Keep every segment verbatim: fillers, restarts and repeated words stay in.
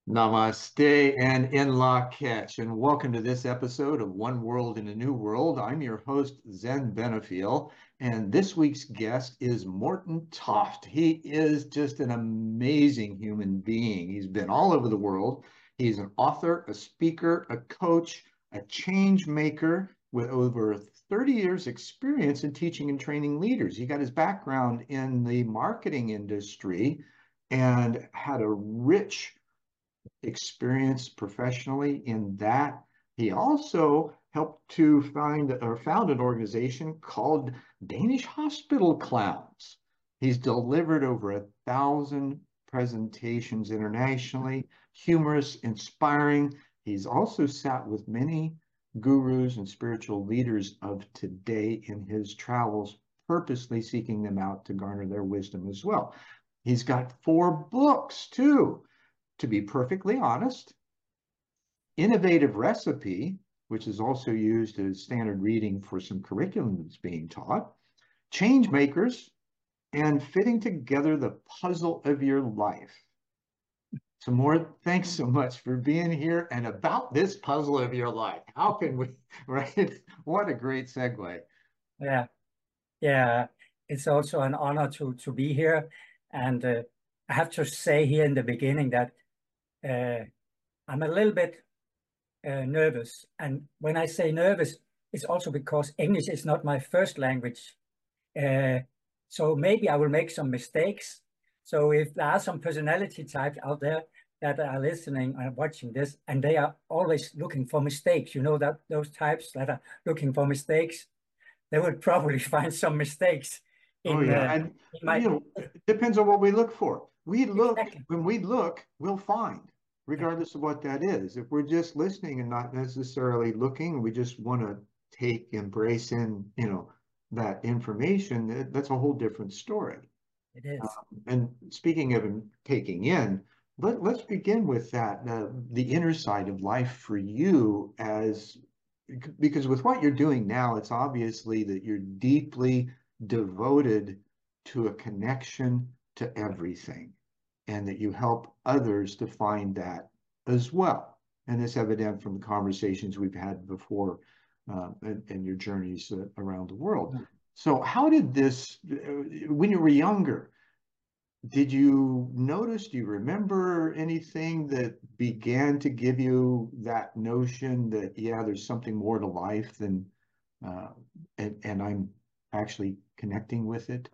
Namaste and in La Catch, and welcome to this episode of One World in a New World. I'm your host, Zen Benefiel, and this week's guest is Morton Toft. He is just an amazing human being. He's been all over the world. He's an author, a speaker, a coach, a change maker with over thirty years experience in teaching and training leaders. He got his background in the marketing industry and had a rich experience professionally in that. He also helped to find or found an organization called Danish Hospital Clowns. He's delivered over a thousand presentations internationally, humorous, inspiring. He's also sat with many gurus and spiritual leaders of today in his travels, purposely seeking them out to garner their wisdom as well. He's got four books too. To be perfectly honest, Innovative Recipe, which is also used as standard reading for some curriculum that's being taught, Change Makers, and Fitting Together the Puzzle of Your Life. So more, thanks so much for being here and about this puzzle of your life. How can we, right? What a great segue. Yeah, yeah. It's also an honor to to be here. And uh, I have to say here in the beginning that uh, I'm a little bit uh, nervous. And when I say nervous, it's also because English is not my first language. Uh, so maybe I will make some mistakes. So if there are some personality types out there that are listening and watching this, and they are always looking for mistakes, you know, that those types that are looking for mistakes, they would probably find some mistakes Oh in, yeah, uh, and in my you know, it depends on what we look for. We look, exactly. when we look, we'll find, Yeah, regardless of what that is. If we're just listening and not necessarily looking, we just want to take, embrace in, you know, that information, that, that's a whole different story. it is. Um, and speaking of taking in, let, let's begin with that, uh, the inner side of life for you as, because with what you're doing now, it's obviously that you're deeply devoted to a connection to everything and that you help others to find that as well. And it's evident from the conversations we've had before uh, and, and your journeys uh, around the world. So how did this, uh, when you were younger, did you notice, do you remember anything that began to give you that notion that, yeah, there's something more to life than, uh, and, and I'm actually connecting with it?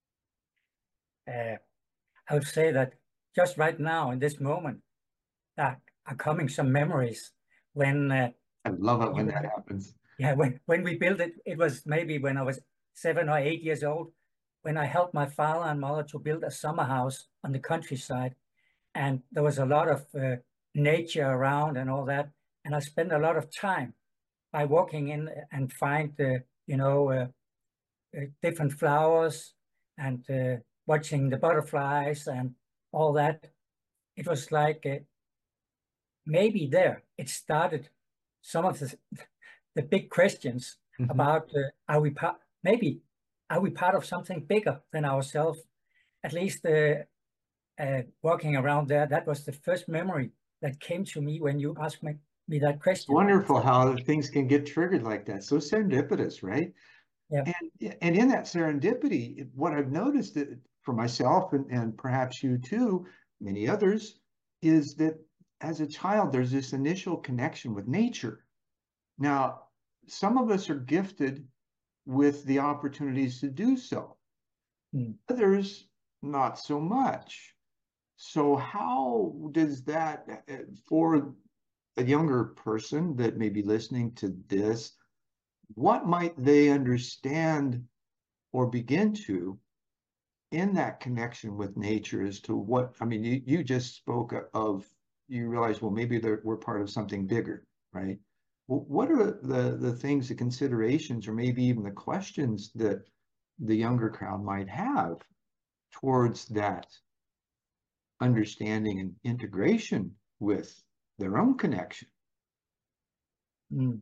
Uh, I would say that just right now in this moment, that are coming some memories when uh, I love it when you, that happens. yeah, when when we built it, it was maybe when I was seven or eight years old, when I helped my father and mother to build a summer house on the countryside, and there was a lot of uh, nature around and all that, and I spent a lot of time by walking in and find the you know uh, uh, different flowers and uh, watching the butterflies and all that. It was like uh, maybe there it started some of the the big questions Mhm. about uh, are we part maybe are we part of something bigger than ourselves? At least uh, uh, walking around there, that was the first memory that came to me when you asked me, me that It's question. wonderful So, how things can get triggered like that. So serendipitous, right? yeah. And, and in that serendipity, what I've noticed that for myself and, and perhaps you too, many others, is that as a child, there's this initial connection with nature. Now, some of us are gifted with the opportunities to do so, Mm. others, not so much. So, how does that, uh, for a younger person that may be listening to this, what might they understand or begin to in that connection with nature as to what, I mean, you, you just spoke of, you realize, well, maybe we're part of something bigger, right? Well, what are the, the things, the considerations, or maybe even the questions that the younger crowd might have towards that understanding and integration with their own connection? Mm.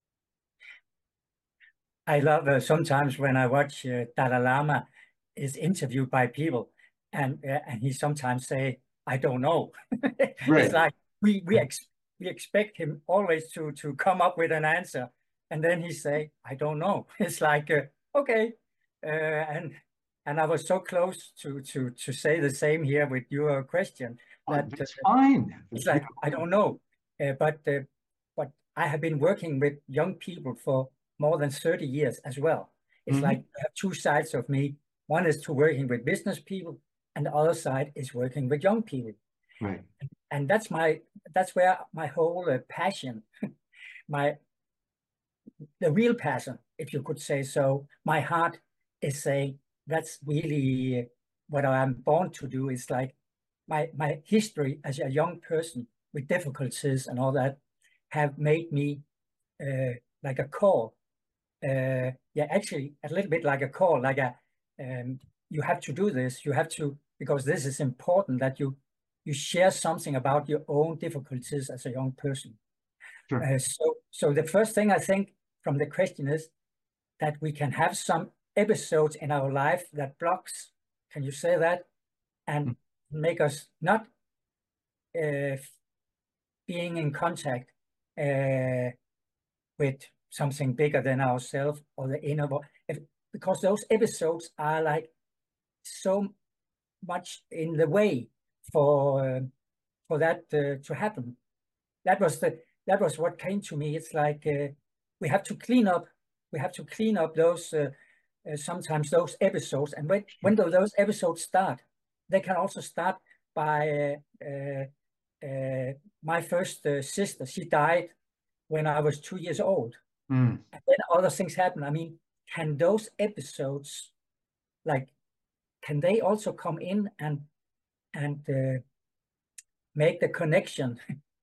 I love uh, sometimes when I watch uh, Dalai Lama is interviewed by people, and uh, and he sometimes say I don't know. It's Right. like we we ex we expect him always to to come up with an answer, and then he say, I don't know. It's like uh, okay, uh, and and I was so close to to to say the same here with your question Oh, that uh, that's fine. it's You like I don't know, uh, but uh, but I have been working with young people for more than thirty years as well. It's know. like Mhm. I have two sides of me. One is to working with business people, and the other side is working with young people. Right. And that's my that's where my whole uh, passion, my the real passion, if you could say so, my heart is saying that's really what I'm born to do. It's like my my history as a young person with difficulties and all that have made me uh, like a call. Uh, yeah, actually a little bit like a call, like a um, you have to do this. You have to because this is important that you you share something about your own difficulties as a young person. Sure. Uh, so, so the first thing I think from the question is that we can have some episodes in our life that blocks, can you say that, and make us not uh, being in contact uh, with something bigger than ourselves or the inner world, if, because those episodes are like so much in the way for uh, for that uh, to happen. That was the that was what came to me. It's like uh, we have to clean up. We have to clean up those uh, uh, sometimes those episodes. And when when Sure. do those episodes start? They can also start by uh, uh, uh, my first uh, sister. She died when I was two years old, Mm. and then other things happen. I mean, can those episodes like can they also come in and and uh, make the connection?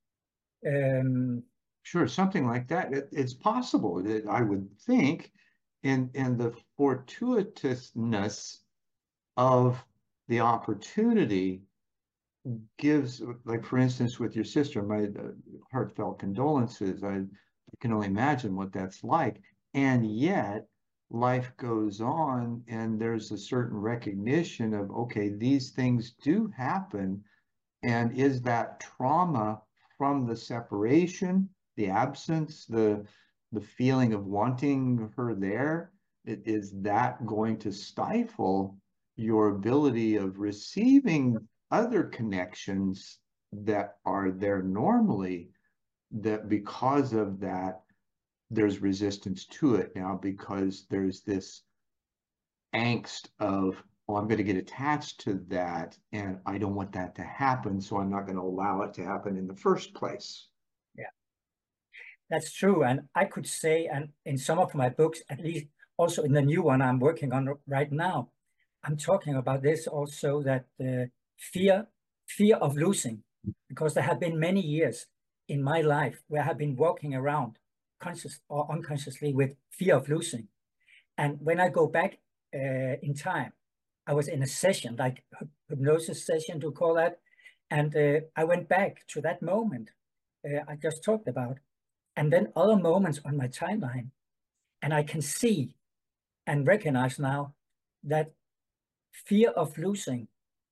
um, Sure, something like that. It, it's possible that I would think, in in the fortuitousness of the opportunity gives, like for instance, with your sister, my uh, heartfelt condolences. I, I can only imagine what that's like. And yet, life goes on, and there's a certain recognition of, okay, these things do happen. And is that trauma from the separation, the absence, the the feeling of wanting her there? Is that going to stifle your ability of receiving other connections that are there normally, that because of that, there's resistance to it now because there's this angst of, oh, I'm going to get attached to that, and I don't want that to happen, so I'm not going to allow it to happen in the first place. yeah. That's true. And I could say, and in some of my books, at least also in the new one I'm working on right now, I'm talking about this also that the fear, fear of losing, because there have been many years in my life where I have been walking around conscious or unconsciously with fear of losing. And when I go back uh, in time, I was in a session, like hypnosis session to call that. And uh, I went back to that moment uh, I just talked about and then other moments on my timeline. And I can see and recognize now that fear of losing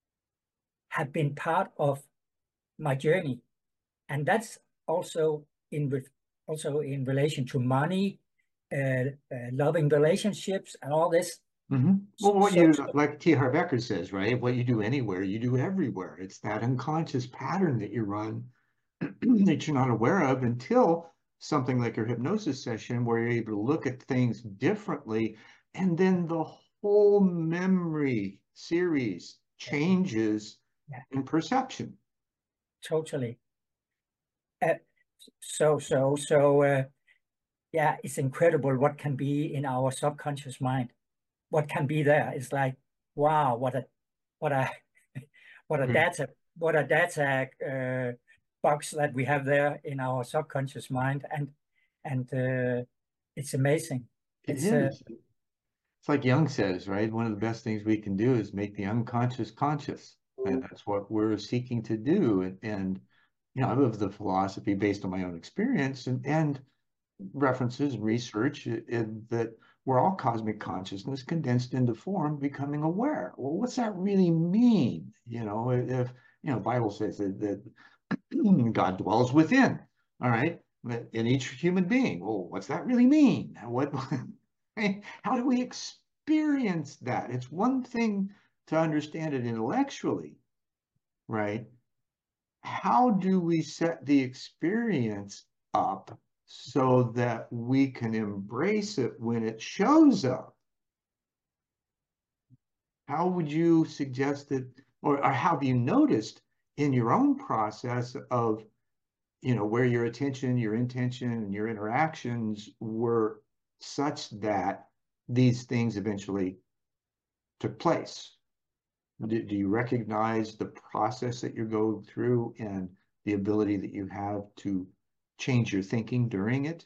had been part of my journey. And that's also in with also in relation to money, uh, uh, loving relationships and all this. Mm-hmm. Well, what So, you, so like T. Harv Eker says, right? What you do anywhere, you do everywhere. It's that unconscious pattern that you run that you're not aware of until something like your hypnosis session, where you're able to look at things differently, and then the whole memory series changes yeah, in perception. totally. Uh, so, so, so, uh, yeah, it's incredible what can be in our subconscious mind. What can be there? It's like, wow, what a, what a, what a Mm. data, what a data uh, box that we have there in our subconscious mind, and and uh, it's amazing. It It's uh, is. It's like Jung says, right? One of the best things we can do is make the unconscious conscious. And that's what we're seeking to do. And, and you know, I live the philosophy based on my own experience and, and references and research in, that we're all cosmic consciousness condensed into form, becoming aware. Well, what's that really mean? You know, if you know, the Bible says that, that God dwells within. All right. In each human being. Well, what's that really mean? What, how do we experience that? It's one thing to understand it intellectually, right? How do we set the experience up so that we can embrace it when it shows up? How would you suggest that, or, or have you noticed in your own process of, you know, where your attention, your intention, and your interactions were such that these things eventually took place? Do, do you recognize the process that you're going through and the ability that you have to change your thinking during it?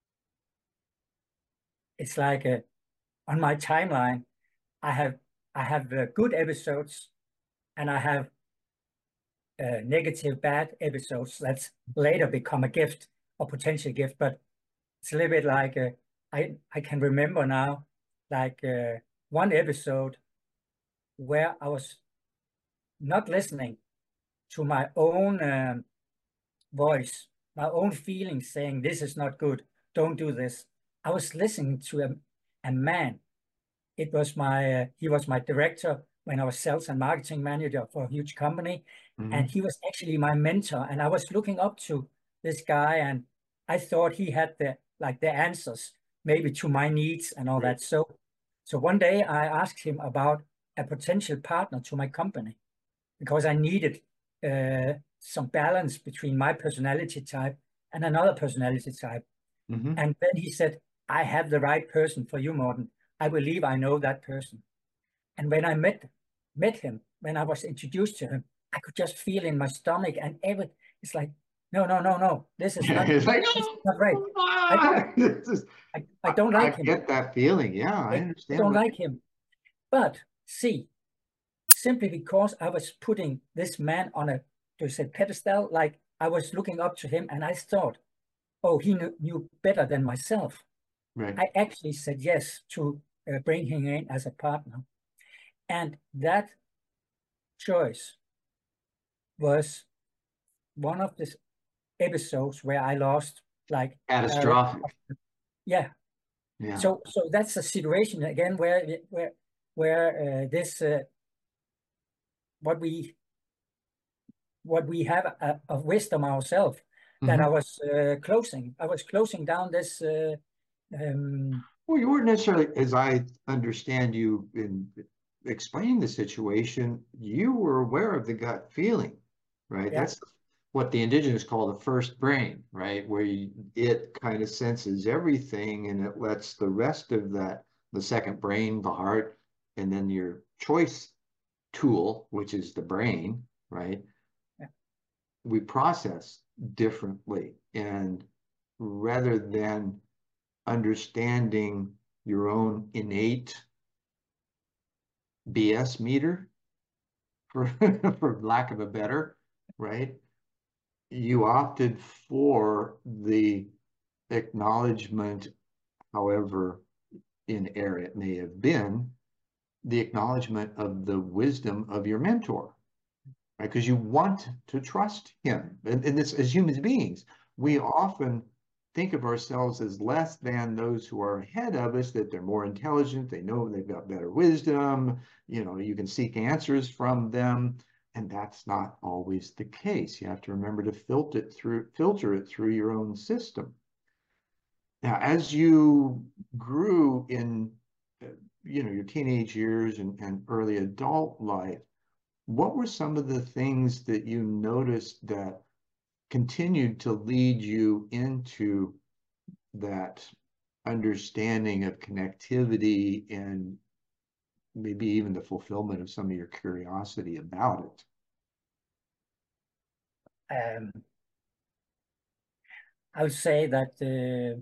It's like uh, on my timeline, I have I have uh, good episodes, and I have uh, negative, bad episodes that later become a gift or potential gift. But it's a little bit like uh, I I can remember now, like uh, one episode where I was not listening to my own um, voice, my own feelings saying, this is not good, don't do this. I was listening to a, a man. It was my, uh, he was my director when I was sales and marketing manager for a huge company. Mm-hmm. And he was actually my mentor. And I was looking up to this guy, and I thought he had the, like the answers, maybe to my needs and all Right. that. So, so one day I asked him about a potential partner to my company, because I needed uh, some balance between my personality type and another personality type. Mm-hmm. And then he said, I have the right person for you, Morten. I believe I know that person. And when I met met him, when I was introduced to him, I could just feel in my stomach and every, it's like, no, no, no, no, this is not, It's like, this is oh, not right. I, just, I, I don't I, like I him. get that feeling. Yeah, I I, I understand. don't What, like him. But see, simply because I was putting this man on a, to say, pedestal, like I was looking up to him, and I thought, oh, he knew, knew better than myself. right. I actually said yes to uh, bring him in as a partner. And that choice was one of the episodes where I lost, like, uh, Catastrophic. yeah. Yeah. So, so that's a situation again where, where, where uh, this, uh, what we what we have uh, of wisdom ourselves, that Mm-hmm. I was uh, closing. I was closing down this. Uh, um, Well, you weren't necessarily, as I understand you in explaining the situation, you were aware of the gut feeling, right? yeah, That's what the indigenous call the first brain, right? Where you, it kind of senses everything and it lets the rest of that, the second brain, the heart, and then your choice tool, which is the brain, right? yeah, We process differently. And rather than understanding your own innate B S meter, for, for lack of a better, right? You opted for the acknowledgement, however in error it may have been, the acknowledgement of the wisdom of your mentor, right? Because you want to trust him. And, and this, as human beings, we often think of ourselves as less than those who are ahead of us, that they're more intelligent, they know they've got better wisdom, you know, you can seek answers from them. And that's not always the case. You have to remember to filter it through, filter it through your own system. Now, as you grew in, uh, you know, your teenage years and, and early adult life, what were some of the things that you noticed that continued to lead you into that understanding of connectivity and maybe even the fulfillment of some of your curiosity about it? um, I would say that uh,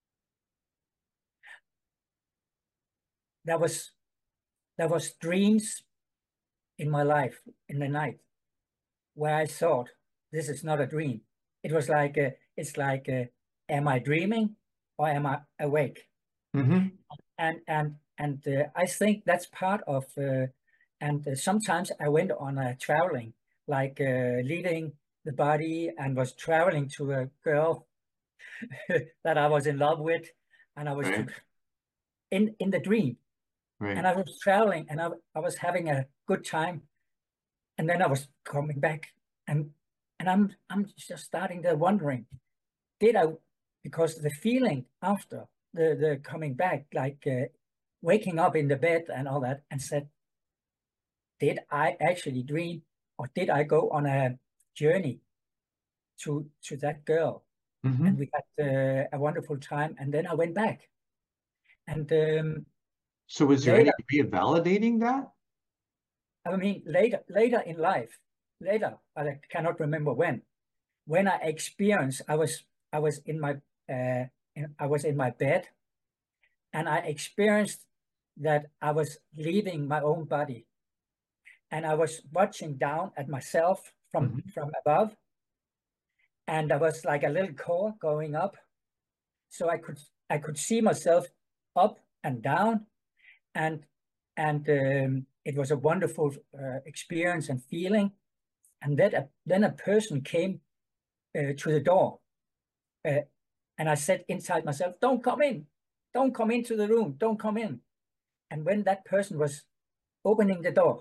there was there was dreams in my life in the night where I thought, this is not a dream. It was like uh, it's like, uh, am I dreaming or am I awake? Mm-hmm. And and and uh, I think that's part of. Uh, and uh, sometimes I went on a traveling like uh, leaving the body and was traveling to a girl that I was in love with, and I was Right. in in the dream, Right. and I was traveling, and I, I was having a good time, and then I was coming back, and and I'm I'm just starting there wondering, did I, because the feeling after the the coming back, like uh, waking up in the bed and all that, and said, did I actually dream, or did I go on a journey to to that girl, and Mm-hmm. we had uh, a wonderful time, and then I went back, and um, So was there any later, way of validating that? I mean, later, later in life, later, I cannot remember when, when I experienced, I was, I was in my, uh, in, I was in my bed, and I experienced that I was leaving my own body, and I was watching down at myself from Mm-hmm. from above, and there was like a little core going up, so I could I could see myself up and down, and and um, it was a wonderful uh, experience and feeling. And then a, then a person came uh, to the door, uh, and I said inside myself, "Don't come in, don't come into the room, don't come in." And when that person was opening the door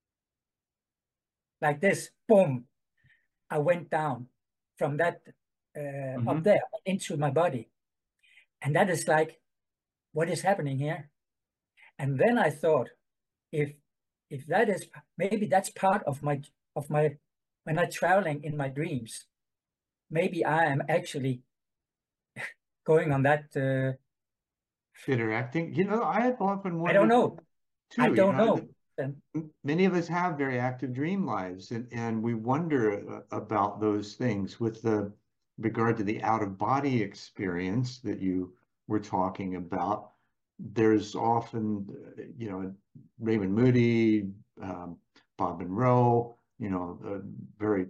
like this, boom, I went down from that uh, up Mm-hmm. there into my body, and that is like, what is happening here? And then I thought, if if that is, maybe that's part of my of my when I'm traveling in my dreams, maybe I am actually going on that. Uh, Interacting. You know, I have often I don't wondered know. I too, you don't know, know. And many of us have very active dream lives, and, and we wonder uh, about those things with the regard to the out of body experience that you were talking about. There's often, uh, you know, Raymond Moody, um, Bob Monroe, you know, uh, very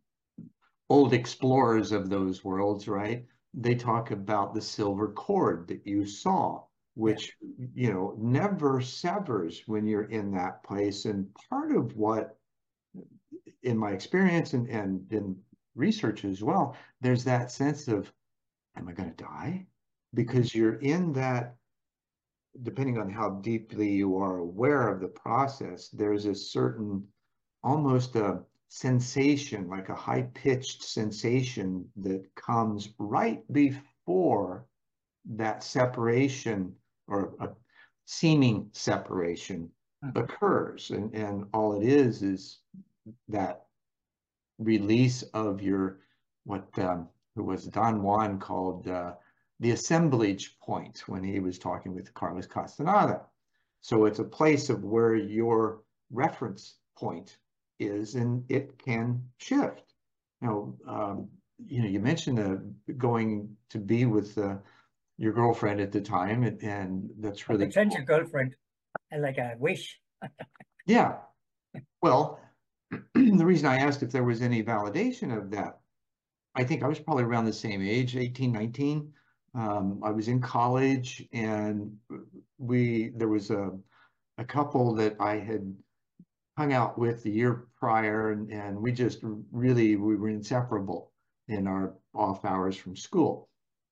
old explorers of those worlds, right? They talk about the silver cord that you saw, yeah, which, you know, never severs when you're in that place. And part of what, in my experience and, and in research as well, there's that sense of, am I going to die? Because you're in that, depending on how deeply you are aware of the process, there's a certain, almost a sensation, like a high-pitched sensation that comes right before that separation or a seeming separation mhm. occurs. And, and all it is is that release of your, what um, who was Don Juan called uh, the assemblage point when he was talking with Carlos Castaneda. So it's a place of where your reference point is, and it can shift. Now, um, you know, you mentioned uh, going to be with uh, your girlfriend at the time, and, and that's A really potential cool. girlfriend, like a wish. Yeah. Well, the reason I asked if there was any validation of that, I think I was probably around the same age, eighteen, nineteen. Um, I was in college, and we there was a a couple that I had hung out with the year prior, and, and we just really we were inseparable in our off hours from school.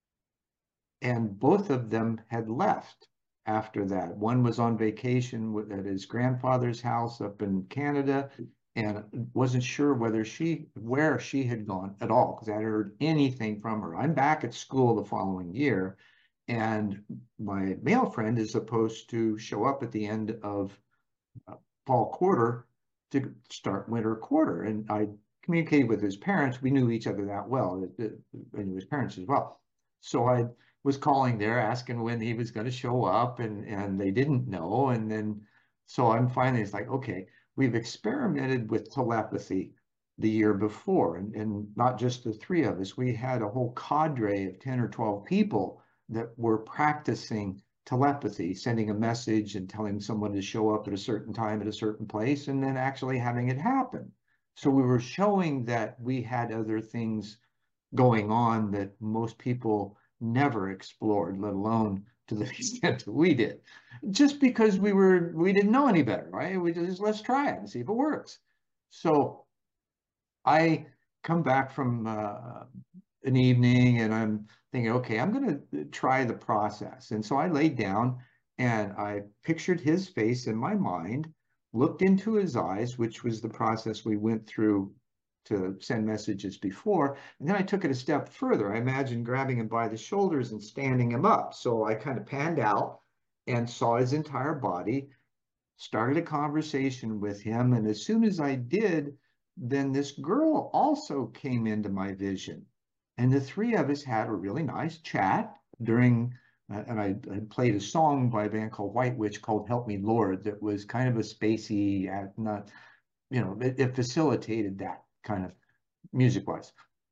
And both of them had left after that. One was on vacation with, at his grandfather's house up in Canada, and wasn't sure whether she where she had gone at all because I hadn't heard anything from her. I'm back at school the following year, and my male friend is supposed to show up at the end of uh, fall quarter to start winter quarter, and I communicated with his parents. We knew each other that well, and his parents as well. So I was calling there asking when he was going to show up, and and they didn't know. And then so I'm finally, it's like, okay, we've experimented with telepathy the year before, and, and not just the three of us. We had a whole cadre of ten or twelve people that were practicing telepathy, sending a message and telling someone to show up at a certain time at a certain place, and then actually having it happen. So we were showing that we had other things going on that most people never explored, let alone to the extent that we did, just because we were we didn't know any better, right? We just, let's try it and see if it works. So I come back from uh, an evening and I'm thinking, okay, I'm going to try the process. And so I laid down and I pictured his face in my mind, looked into his eyes, which was the process we went through to send messages before. And then I took it a step further. I imagined grabbing him by the shoulders and standing him up. So I kind of panned out and saw his entire body, started a conversation with him. And as soon as I did, then this girl also came into my vision. And the three of us had a really nice chat during, uh, and I, I played a song by a band called White Witch called Help Me Lord that was kind of a spacey, uh, not, you know, it, it facilitated that kind of music-wise.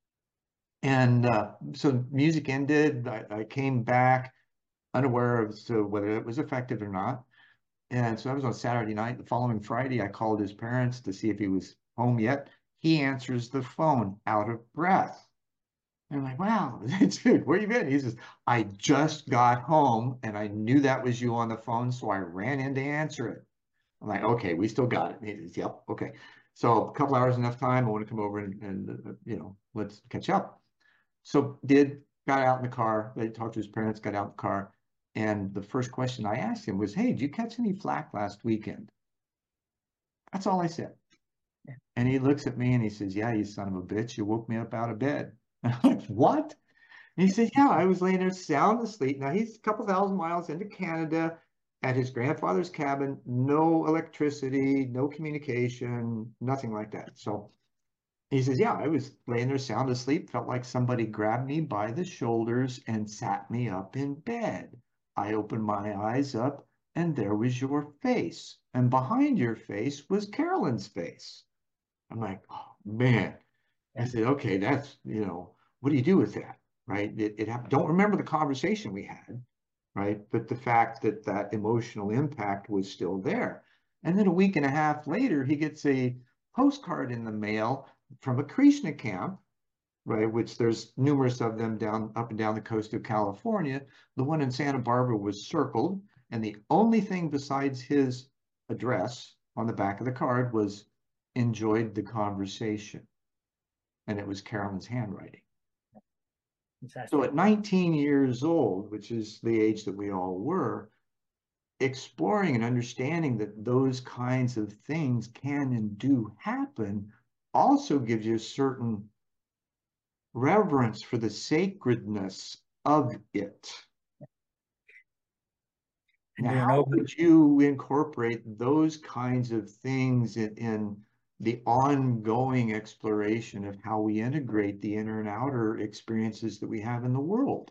And uh, so music ended. I, I came back unaware of so whether it was effective or not. And so that was on Saturday night. The following Friday, I called his parents to see if he was home yet. He answers the phone out of breath. And I'm like, wow, dude, where you been? He says, I just got home and I knew that was you on the phone, so I ran in to answer it. I'm like, okay, we still got it. And he says, yep, okay. So a couple hours, enough time. I want to come over and, and uh, you know, let's catch up. So did, got out in the car. They talked to his parents, got out in the car. And the first question I asked him was, hey, did you catch any flack last weekend? That's all I said. Yeah. And he looks at me and he says, yeah, you son of a bitch, you woke me up out of bed. And I'm like, what? And he said, yeah, I was laying there sound asleep. Now he's a couple thousand miles into Canada at his grandfather's cabin, no electricity, no communication, nothing like that. So he says, yeah, I was laying there sound asleep, felt like somebody grabbed me by the shoulders and sat me up in bed. I opened my eyes up and there was your face. And behind your face was Carolyn's face. I'm like, oh, man. I Yeah. said, okay, that's, you know, what do you do with that? Right? It, it happened. Don't remember the conversation we had, right? But the fact that that emotional impact was still there. And then a week and a half later, he gets a postcard in the mail from a Krishna camp, right? Which there's numerous of them down up and down the coast of California. The one in Santa Barbara was circled, and the only thing besides his address on the back of the card was enjoyed the conversation. And it was Carolyn's handwriting. So Fantastic. at nineteen years old, which is the age that we all were, exploring and understanding that those kinds of things can and do happen also gives you a certain reverence for the sacredness of it. And Now, you how know, would you incorporate those kinds of things in, in the ongoing exploration of how we integrate the inner and outer experiences that we have in the world?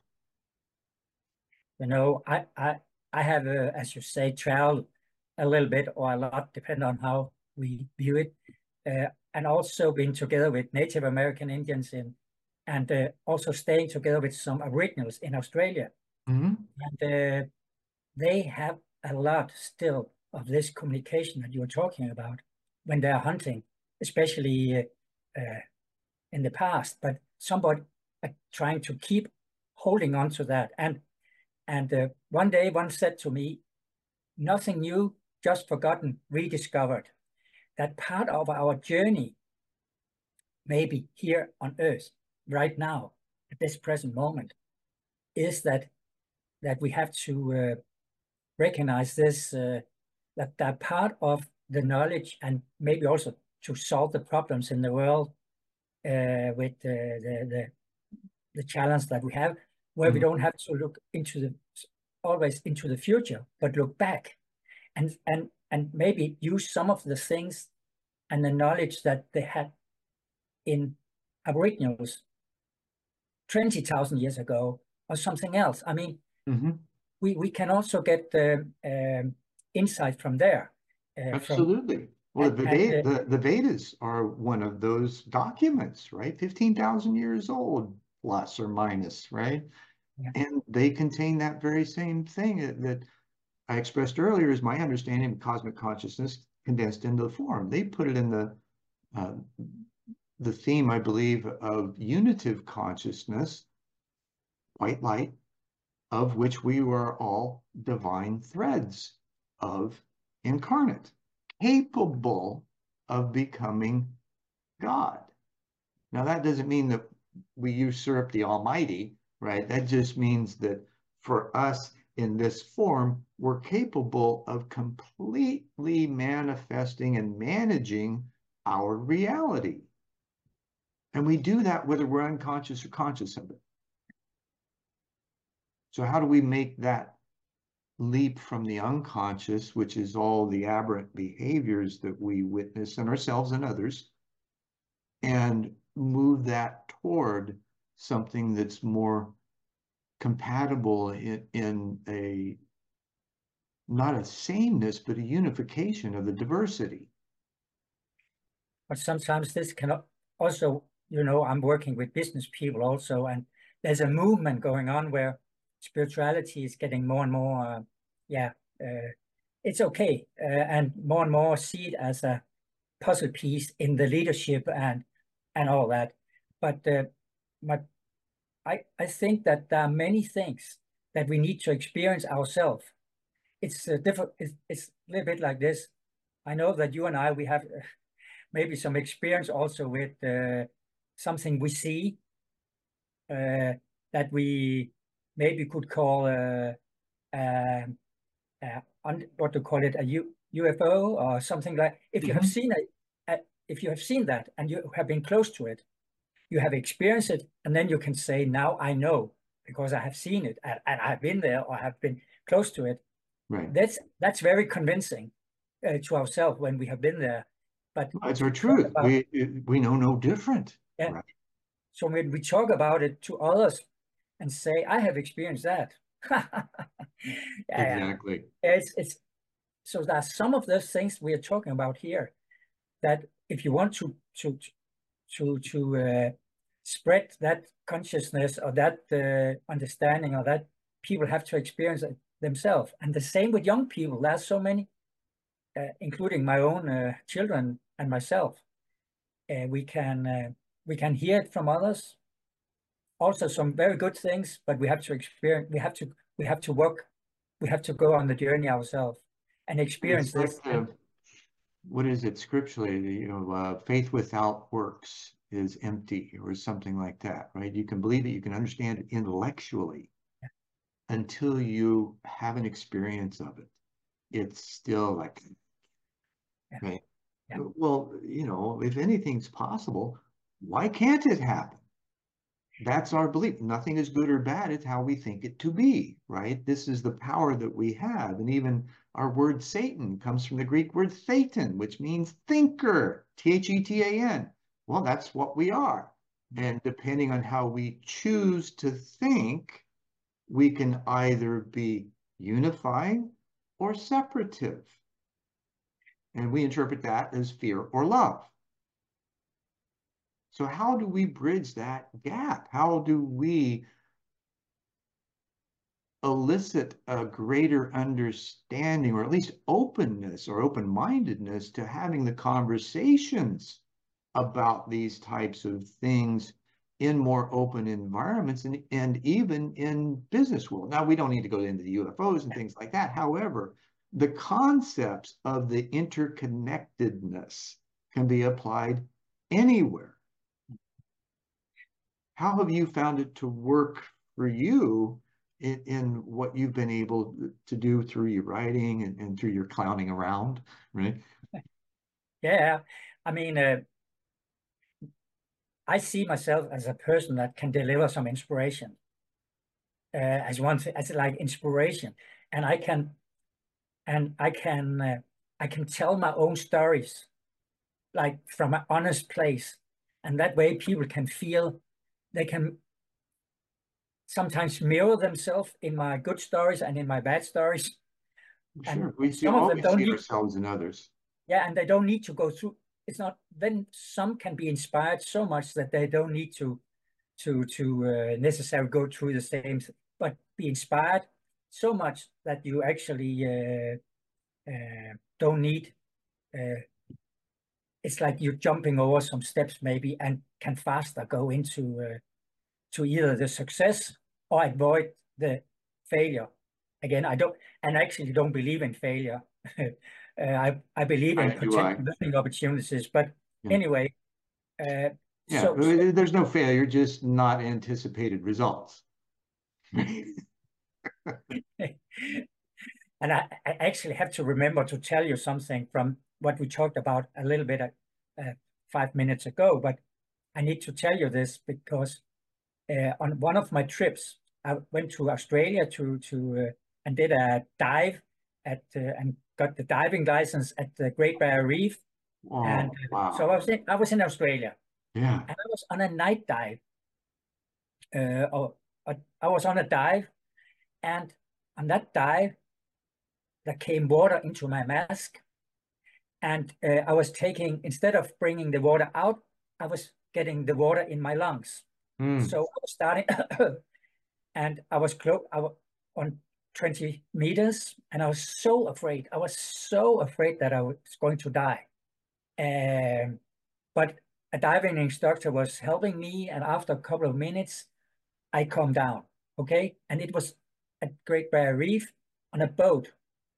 you know, I, I, I have, uh, as you say, traveled a little bit or a lot, depending on how we view it, uh, and also been together with Native American Indians in, and uh, also staying together with some Aboriginals in Australia. Mm-hmm. And uh, they have a lot still of this communication that you're talking about when they're hunting, especially uh, uh, in the past. But somebody uh, trying to keep holding on to that. And and uh, one day, one said to me, "Nothing new, just forgotten, rediscovered." That part of our journey, maybe here on Earth, right now, at this present moment, is that that we have to uh, recognize this. Uh, that that part of the knowledge and maybe also to solve the problems in the world uh, with uh, the, the the challenge that we have, where we Mm-hmm. don't have to look into the always into the future, but look back and and and maybe use some of the things and the knowledge that they had in Aboriginals twenty thousand years ago or something else. I mean, Mm-hmm. we, we can also get the um, insight from there. Uh, from Absolutely. Well, and, the, and Veda, uh, the, the Vedas are one of those documents, right? fifteen thousand years old, plus or minus, right? yeah, And they contain that very same thing that, that I expressed earlier is my understanding of cosmic consciousness condensed into the form. They put it in the uh, the theme, I believe, of unitive consciousness, white light, of which we were all divine threads of incarnate, capable of becoming God. Now, that doesn't mean that we usurp the Almighty, right? That just means that for us in this form, we're capable of completely manifesting and managing our reality. And we do that whether we're unconscious or conscious of it. So how do we make that leap from the unconscious, which is all the aberrant behaviors that we witness in ourselves and others, and move that toward something that's more compatible in, in a, not a sameness, but a unification of the diversity? But sometimes this can also, you know, I'm working with business people also, and there's a movement going on where spirituality is getting more and more, uh, yeah, uh, it's okay, uh, and more and more see it as a puzzle piece in the leadership and and all that. But uh, my, I I think that there are many things that we need to experience ourselves. It's a different. It's, it's a little bit like this. I know that you and I we have uh, maybe some experience also with uh, something we see uh, that we maybe could call uh, um, uh, what to call it, a U, UFO or something like. If you have Mhm. seen it, uh, if you have seen that and you have been close to it, you have experienced it, and then you can say, now I know because I have seen it and, and I've been there or have been close to it. Right. That's that's very convincing uh, to ourselves when we have been there. But It's to our talk truth. about, We we know no different. yeah, Right. so when we talk about it to others and say, I have experienced that. yeah, yeah. Exactly. It's it's so that some of those things we are talking about here, that if you want to to to to uh, spread that consciousness or that uh, understanding or that people have to experience it themselves. And the same with young people. There's so many, uh, including my own uh, children and myself. Uh, we can uh, we can hear it from others. Also, some very good things, but we have to experience. We have to we have to work. We have to go on the journey ourselves and experience It's like this. And the, what is it scripturally? The, you know, uh, faith without works is empty, or something like that, right? You can believe it, you can understand it intellectually, until you have an experience of it. It's still like, yeah, right? yeah, Well, you know, if anything's possible, why can't it happen? That's our belief. Nothing is good or bad. It's how we think it to be, right? This is the power that we have. And even our word Satan comes from the Greek word thetan, which means thinker, T H E T A N. Well, that's what we are. And depending on how we choose to think, we can either be unifying or separative. And we interpret that as fear or love. So how do we bridge that gap? How do we elicit a greater understanding, or at least openness or open-mindedness to having the conversations about these types of things in more open environments, and, and even in business world? Now, we don't need to go into the U F Os and things like that. However, the concepts of the interconnectedness can be applied anywhere. How have you found it to work for you in, in what you've been able to do through your writing and, and through your clowning around, right? yeah. I mean, uh, I see myself as a person that can deliver some inspiration, uh, as one thing, as like inspiration, and I can and I can uh, I can tell my own stories like from an honest place, and that way people can feel they can sometimes mirror themselves in my good stories and in my bad stories, and Sure, we see, some of them always don't see need, ourselves in others. yeah, and they don't need to go through. It's not then some can be inspired so much that they don't need to to to uh, necessarily go through the same, but be inspired so much that you actually uh, uh, don't need. Uh, it's like you're jumping over some steps maybe and can faster go into uh, to either the success or avoid the failure. Again, I don't, and actually don't believe in failure. uh, I I believe in I do, I, potential learning opportunities. But yeah. anyway, uh, Yeah, So, so there's no failure, just not anticipated results. and I, I actually have to remember to tell you something from what we talked about a little bit uh, five minutes ago, but I need to tell you this because uh, on one of my trips, I went to Australia to to uh, and did a dive at uh, and got the diving license at the Great Barrier Reef. And Oh, uh, so wow. I was in I was in Australia, Yeah. and I was on a night dive. Uh, or, or I was on a dive, and on that dive, there came water into my mask, and uh, I was taking instead of bringing the water out, I was getting the water in my lungs. Mm. So I was starting, and I was close. I was on twenty meters, and I was so afraid. I was so afraid that I was going to die. Um, but a diving instructor was helping me, and after a couple of minutes, I calmed down. Okay, and it was at Great Barrier Reef on a boat.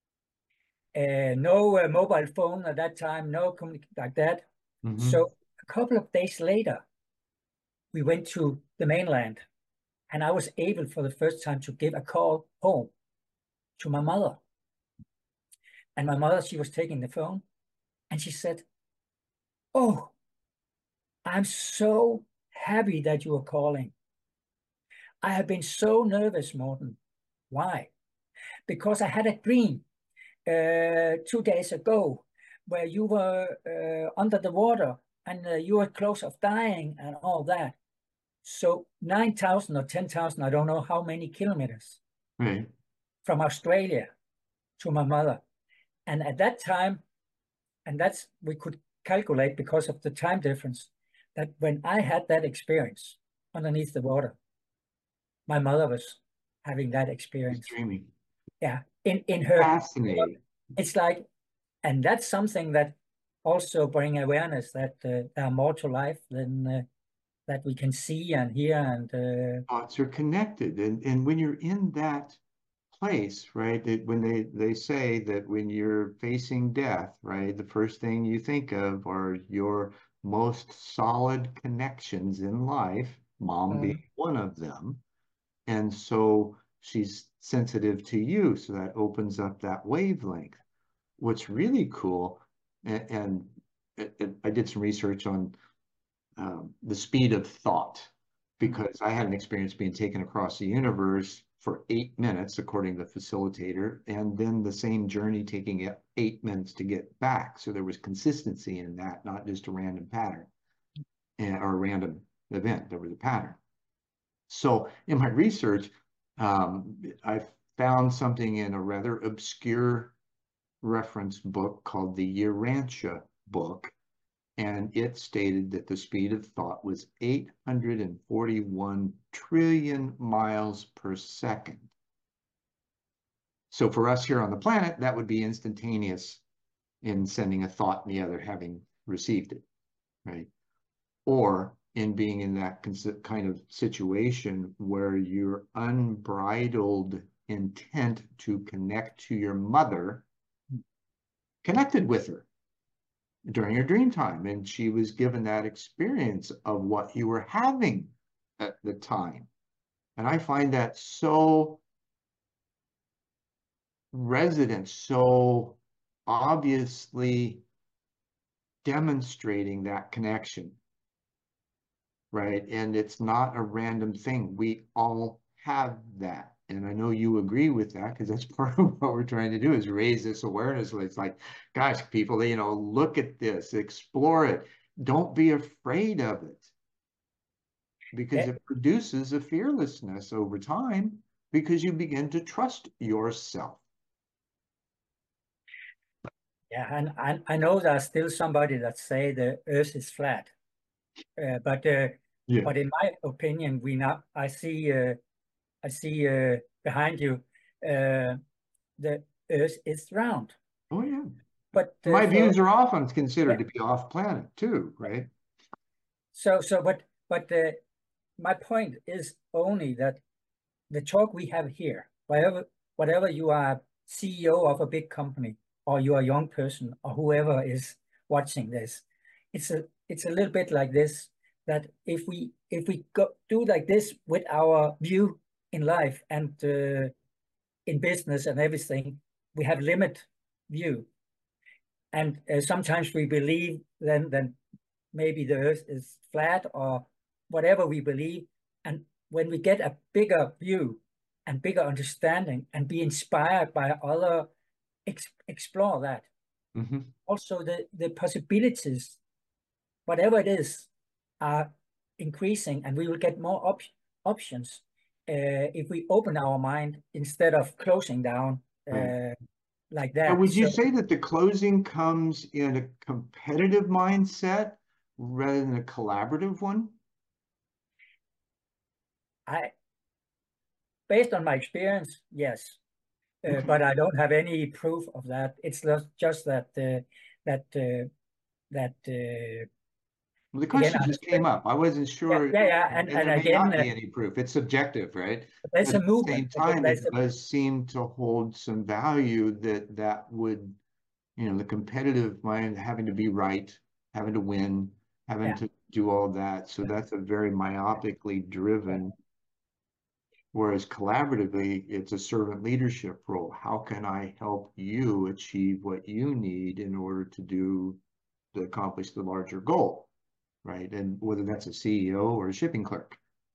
Uh, no uh, mobile phone at that time, no communication like that. Mm-hmm. So a couple of days later, we went to the mainland, and I was able for the first time to give a call home to my mother. And my mother, she was taking the phone, and she said, "Oh, I'm so happy that you are calling. I have been so nervous, Morten. Why? Because I had a dream uh, two days ago where you were uh, under the water and uh, you were close of dying and all that. So nine thousand or ten thousand, I don't know how many kilometers Right. from Australia to my mother. And at that time, and that's, we could calculate because of the time difference, that when I had that experience underneath the water, my mother was having that Just experience. dreaming. Yeah, in, in her, Fascinating. it's like, and that's something that also bring awareness that uh, there are more to life than uh, that we can see and hear and uh, Thoughts are connected. And, and when you're in that place, right, that when they, they say that when you're facing death, right, the first thing you think of are your most solid connections in life, mom being mm, one of them. And so she's sensitive to you. So that opens up that wavelength. What's really cool, and, and it, it, I did some research on um, the speed of thought mm, because I had an experience being taken across the universe for eight minutes, according to the facilitator, and then the same journey taking it eight minutes to get back. So there was consistency in that, not just a random pattern and, or a random event. There was a pattern. So in my research, um, I found something in a rather obscure reference book called the Urantia book, and it stated that the speed of thought was eight hundred forty-one trillion miles per second. So for us here on the planet, that would be instantaneous in sending a thought and the other having received it, right? Or in being in that kind of situation where your unbridled intent to connect to your mother connected with her during your dream time. And she was given that experience of what you were having at the time. And I find that so resident, so obviously demonstrating that connection, right? And it's not a random thing. We all have that. And I know you agree with that because that's part of what we're trying to do is raise this awareness. It's like, gosh, people, you know, look at this, explore it. Don't be afraid of it because yeah, it produces a fearlessness over time because you begin to trust yourself. yeah. And I, I know there's still somebody that say the Earth is flat, uh, but uh, Yeah. but in my opinion, we now I see uh, I see uh, behind you uh, the Earth is round. Oh, yeah. But uh, My for views are often considered yeah, to be off planet too, right? so so but but uh, my point is only that the talk we have here, whatever whatever you are C E O of a big company or you are a young person or whoever is watching this, it's a it's a little bit like this. that if we if we go do like this with our view in life and uh, in business and everything, we have limit view, and uh, sometimes we believe then then maybe the earth is flat or whatever we believe, and when we get a bigger view and bigger understanding and be inspired by other, ex explore that. Mm-hmm. Also the the possibilities, whatever it is, are increasing, and we will get more op options uh, if we open our mind instead of closing down uh, Right. like Now, that. would you So say that the closing comes in a competitive mindset rather than a collaborative one? I, based on my experience, yes, uh, Okay. but I don't have any proof of that. It's just just that uh, that uh, that uh, Well, the again, question I, just came up. I wasn't yeah, sure, yeah, yeah, and and and there may again, not uh, be any proof. It's subjective, right? there's But a at the movement. same time, There's it a, does seem to hold some value that that would, you know, the competitive mind having to be right, having to win, having yeah, to do all that. So yeah, that's a very myopically driven, whereas collaboratively, it's a servant leadership role. How can I help you achieve what you need in order to do to accomplish the larger goal, right? And whether that's a C E O or a shipping clerk,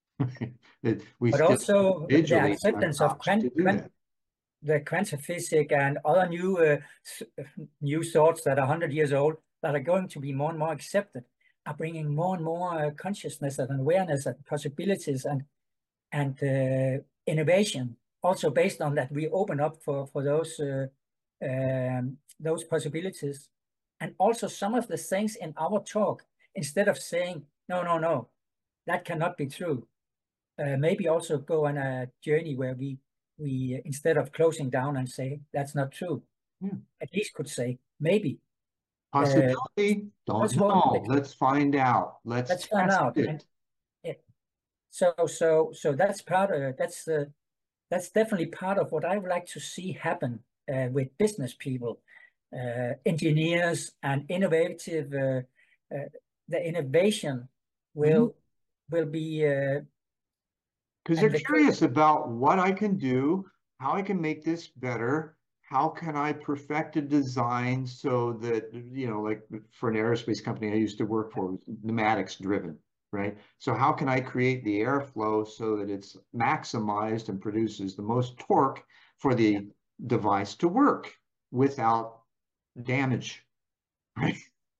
that we but still also the individually have acceptance of option to quant, do quant, that. the quantum physics and other new uh, new thoughts that are one hundred years old that are going to be more and more accepted are bringing more and more uh, consciousness and awareness and possibilities and and uh, innovation. Also based on that, we open up for for those uh, um, those possibilities, and also some of the things in our talk, instead of saying no, no, no, that cannot be true. Uh, maybe also go on a journey where we we instead of closing down and say that's not true, Yeah. at least could say maybe. Uh, Possibility, don't that's what know. Let's find out. Let's let's find test out. And it. it, so so so that's part of that's uh, that's definitely part of what I would like to see happen uh, with business people, uh, engineers, and innovative. Uh, uh, the innovation Mhm. will will be uh, Because they're and the curious about what I can do, how I can make this better, how can I perfect a design so that, you know, like for an aerospace company I used to work for, was pneumatics driven, right? So how can I create the airflow so that it's maximized and produces the most torque for the device to work without damage, right?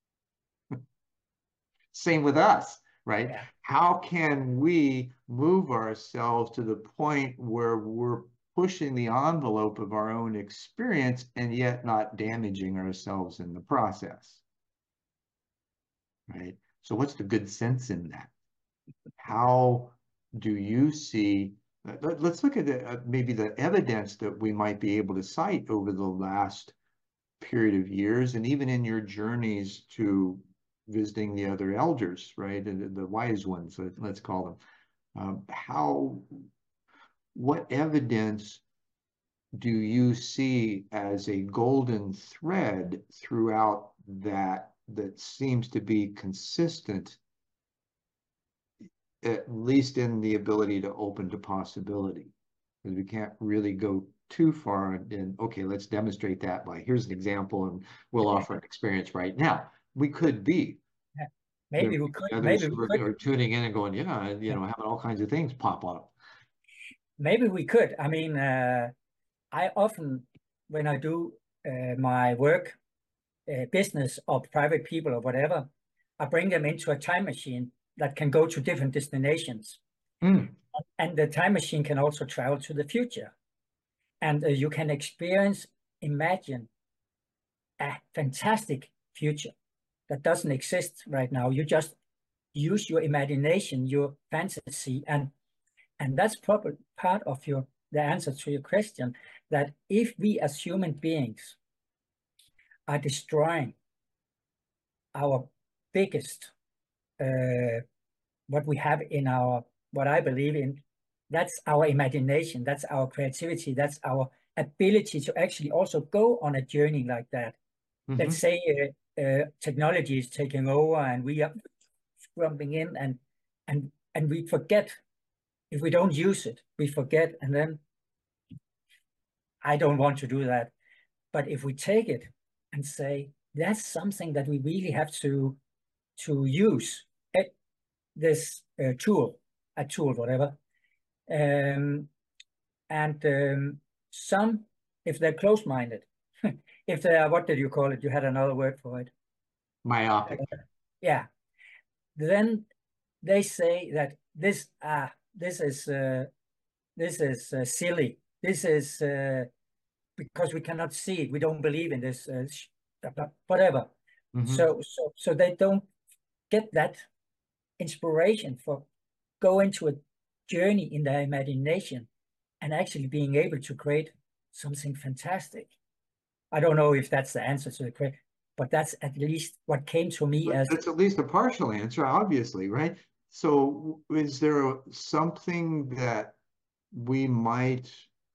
Same with us, right? yeah. How can we move ourselves to the point where we're pushing the envelope of our own experience and yet not damaging ourselves in the process, right? So what's the good sense in that? How do you see, let's look at the, uh, maybe the evidence that we might be able to cite over the last period of years, and even in your journeys to visiting the other elders, right? And the wise ones, let's call them. Um, how, what evidence do you see as a golden thread throughout that that seems to be consistent, at least in the ability to open to possibility? Because we can't really go too far and, okay, let's demonstrate that by here's an example and we'll offer an experience right now. We could be. Yeah. There Maybe may we be could, others maybe who we are, could, are tuning in and going, yeah, you yeah, know, having all kinds of things pop up. maybe we could. I mean, uh, I often, when I do uh, my work, uh, business or private people or whatever, I bring them into a time machine that can go to different destinations. Mm. And the time machine can also travel to the future. And uh, you can experience, imagine a fantastic future that doesn't exist right now. You just use your imagination, your fantasy, and and that's probably part of your the answer to your question, that if we as human beings are destroying our biggest uh, what we have in our what I believe in, that's our imagination, that's our creativity, that's our ability to actually also go on a journey like that. Mm-hmm. Let's say uh, uh, technology is taking over and we are jumping in, and and and we forget. If we don't use it, we forget, and then I don't want to do that. But if we take it and say that's something that we really have to to use, it, this uh, tool, a tool, whatever, um, and um, some, if they're close-minded, if they are, what did you call it? You had another word for it. Myopic. Uh, yeah. Then they say that this ah this is uh, this is uh, silly. This is uh, because we cannot see it. We don't believe in this. Uh, whatever. Mm-hmm. So so so they don't get that inspiration for going to a journey in their imagination and actually being able to create something fantastic. I don't know if that's the answer to the question, but that's at least what came to me but as... That's at least a partial answer, obviously, right? So is there something that we might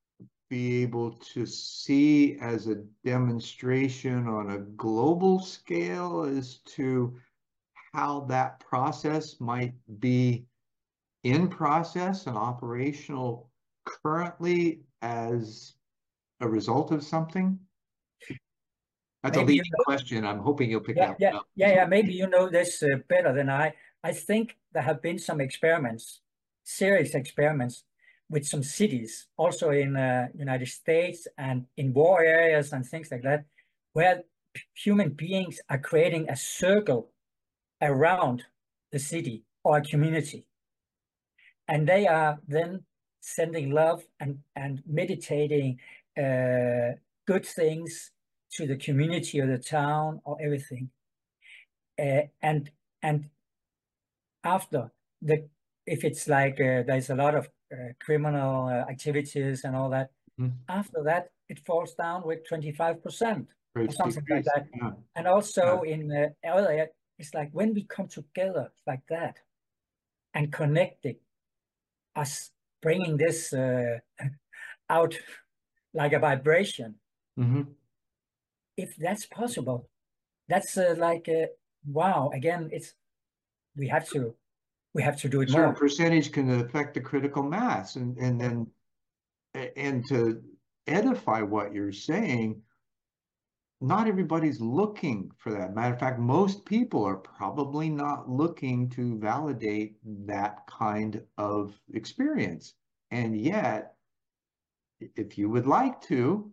be able to see as a demonstration on a global scale as to how that process might be in process and operational currently as a result of something? That's maybe a leading you know, question. I'm hoping you'll pick yeah, up. Yeah, yeah, yeah. Maybe you know this uh, better than I. I think there have been some experiments, serious experiments, with some cities, also in uh, United States and in war areas and things like that, where human beings are creating a circle around the city or a community. And they are then sending love and, and meditating uh, good things to the community or the town or everything. Uh, and and after the, if it's like uh, there's a lot of uh, criminal uh, activities and all that, mm-hmm. after that it falls down with twenty-five percent or something decrease. Like that. Yeah. And also yeah. in uh, other, it's like when we come together like that and connecting, us bringing this uh, out like a vibration. Mm-hmm. If that's possible, that's uh, like uh, wow. Again, it's we have to we have to do it more. A certain more. Percentage can affect the critical mass, and and then and to edify what you're saying, not everybody's looking for that. Matter of fact, most people are probably not looking to validate that kind of experience. And yet, if you would like to,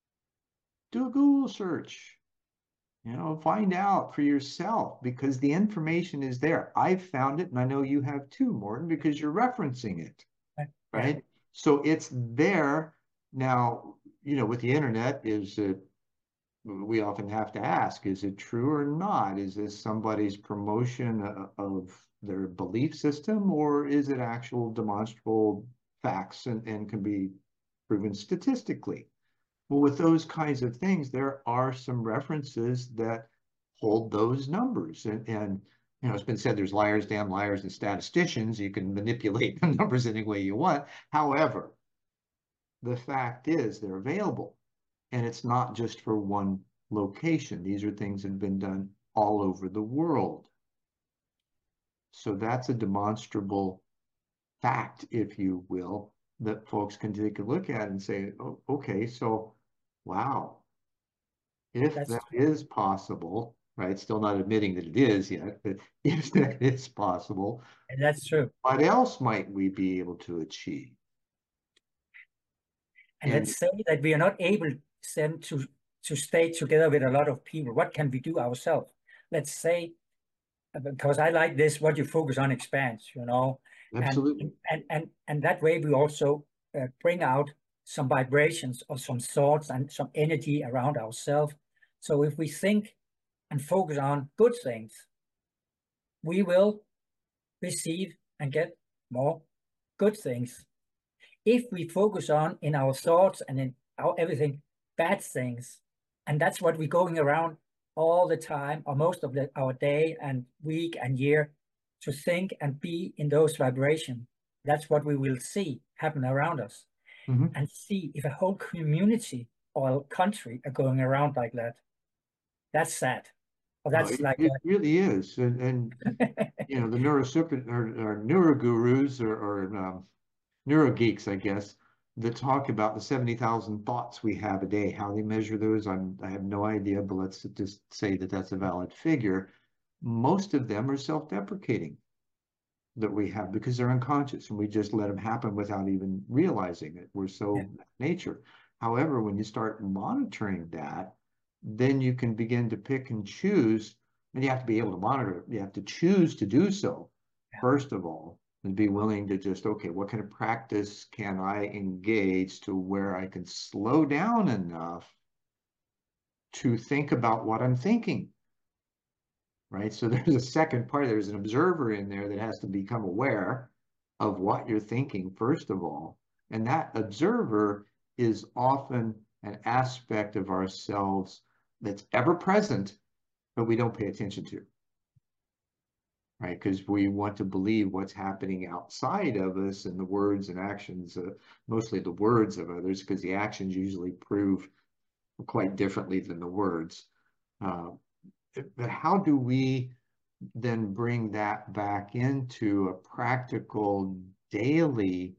do a Google search, you know, find out for yourself, because the information is there. I've found it, and I know you have too, Morten, because you're referencing it, right? Yeah. So it's there. Now, you know, with the internet, is it, we often have to ask, is it true or not? Is this somebody's promotion of their belief system, or is it actual demonstrable facts and, and can be proven statistically? Well, with those kinds of things, there are some references that hold those numbers. And, and you know, it's been said there's liars, damn liars, and statisticians. You can manipulate the numbers any way you want. However, the fact is they're available. And it's not just for one location. These are things that have been done all over the world. So that's a demonstrable fact, if you will, that folks can take a look at and say, oh, okay, so wow, if that's that true. Is possible, right? Still not admitting that it is yet, but if that is possible, and that's true. What else might we be able to achieve? And, and let's say that we are not able then to to stay together with a lot of people. What can we do ourselves? Let's say, because I like this, what you focus on expands, you know. Absolutely. And and and, and that way we also uh, bring out some vibrations or some thoughts and some energy around ourselves. So if we think and focus on good things, we will receive and get more good things. If we focus on in our thoughts and in our everything bad things, and that's what we're going around all the time, or most of the, our day and week and year, to think and be in those vibrations. That's what we will see happen around us. Mm-hmm. And see if a whole community or a country are going around like that. That's sad. Well, No, that's it, like it really is. And, and a, you know, the neurosurgeon or, or neurogurus or, or um, neurogeeks, I guess, that talk about the seventy thousand thoughts we have a day, how they measure those. I'm, I have no idea, but let's just say that that's a valid figure. Most of them are self-deprecating that we have because they're unconscious and we just let them happen without even realizing it. We're yeah, so nature. However, when you start monitoring that, then you can begin to pick and choose, and you have to be able to monitor it. You have to choose to do so, yeah. first of all, and be willing to just, okay, what kind of practice can I engage to where I can slow down enough to think about what I'm thinking? Right? So there's a second part, there's an observer in there that has to become aware of what you're thinking, first of all. And that observer is often an aspect of ourselves that's ever present, but we don't pay attention to, right? Because we want to believe what's happening outside of us and the words and actions, uh, mostly the words of others, because the actions usually prove quite differently than the words. Uh, but how do we then bring that back into a practical daily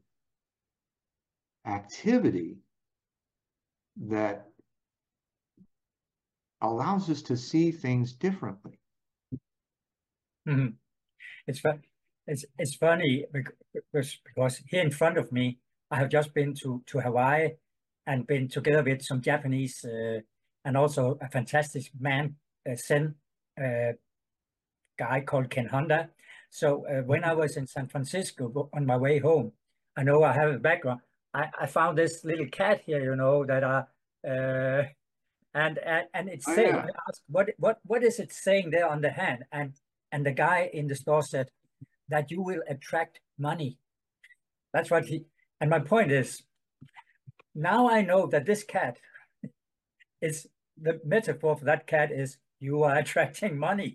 activity that allows us to see things differently? Mhm. It's fun. It's it's funny because because here in front of me, I have just been to to Hawaii and been together with some Japanese uh, and also a fantastic man, a Zen uh, guy called Ken Honda. So uh, when I was in San Francisco on my way home, I know I have a background. I, I found this little cat here, you know, that are uh, and and and it Oh say I yeah. asked what what what is it saying there on the hand, and and the guy in the store said that you will attract money. That's what he, and my point is, now I know that this cat is, the metaphor for that cat is you are attracting money.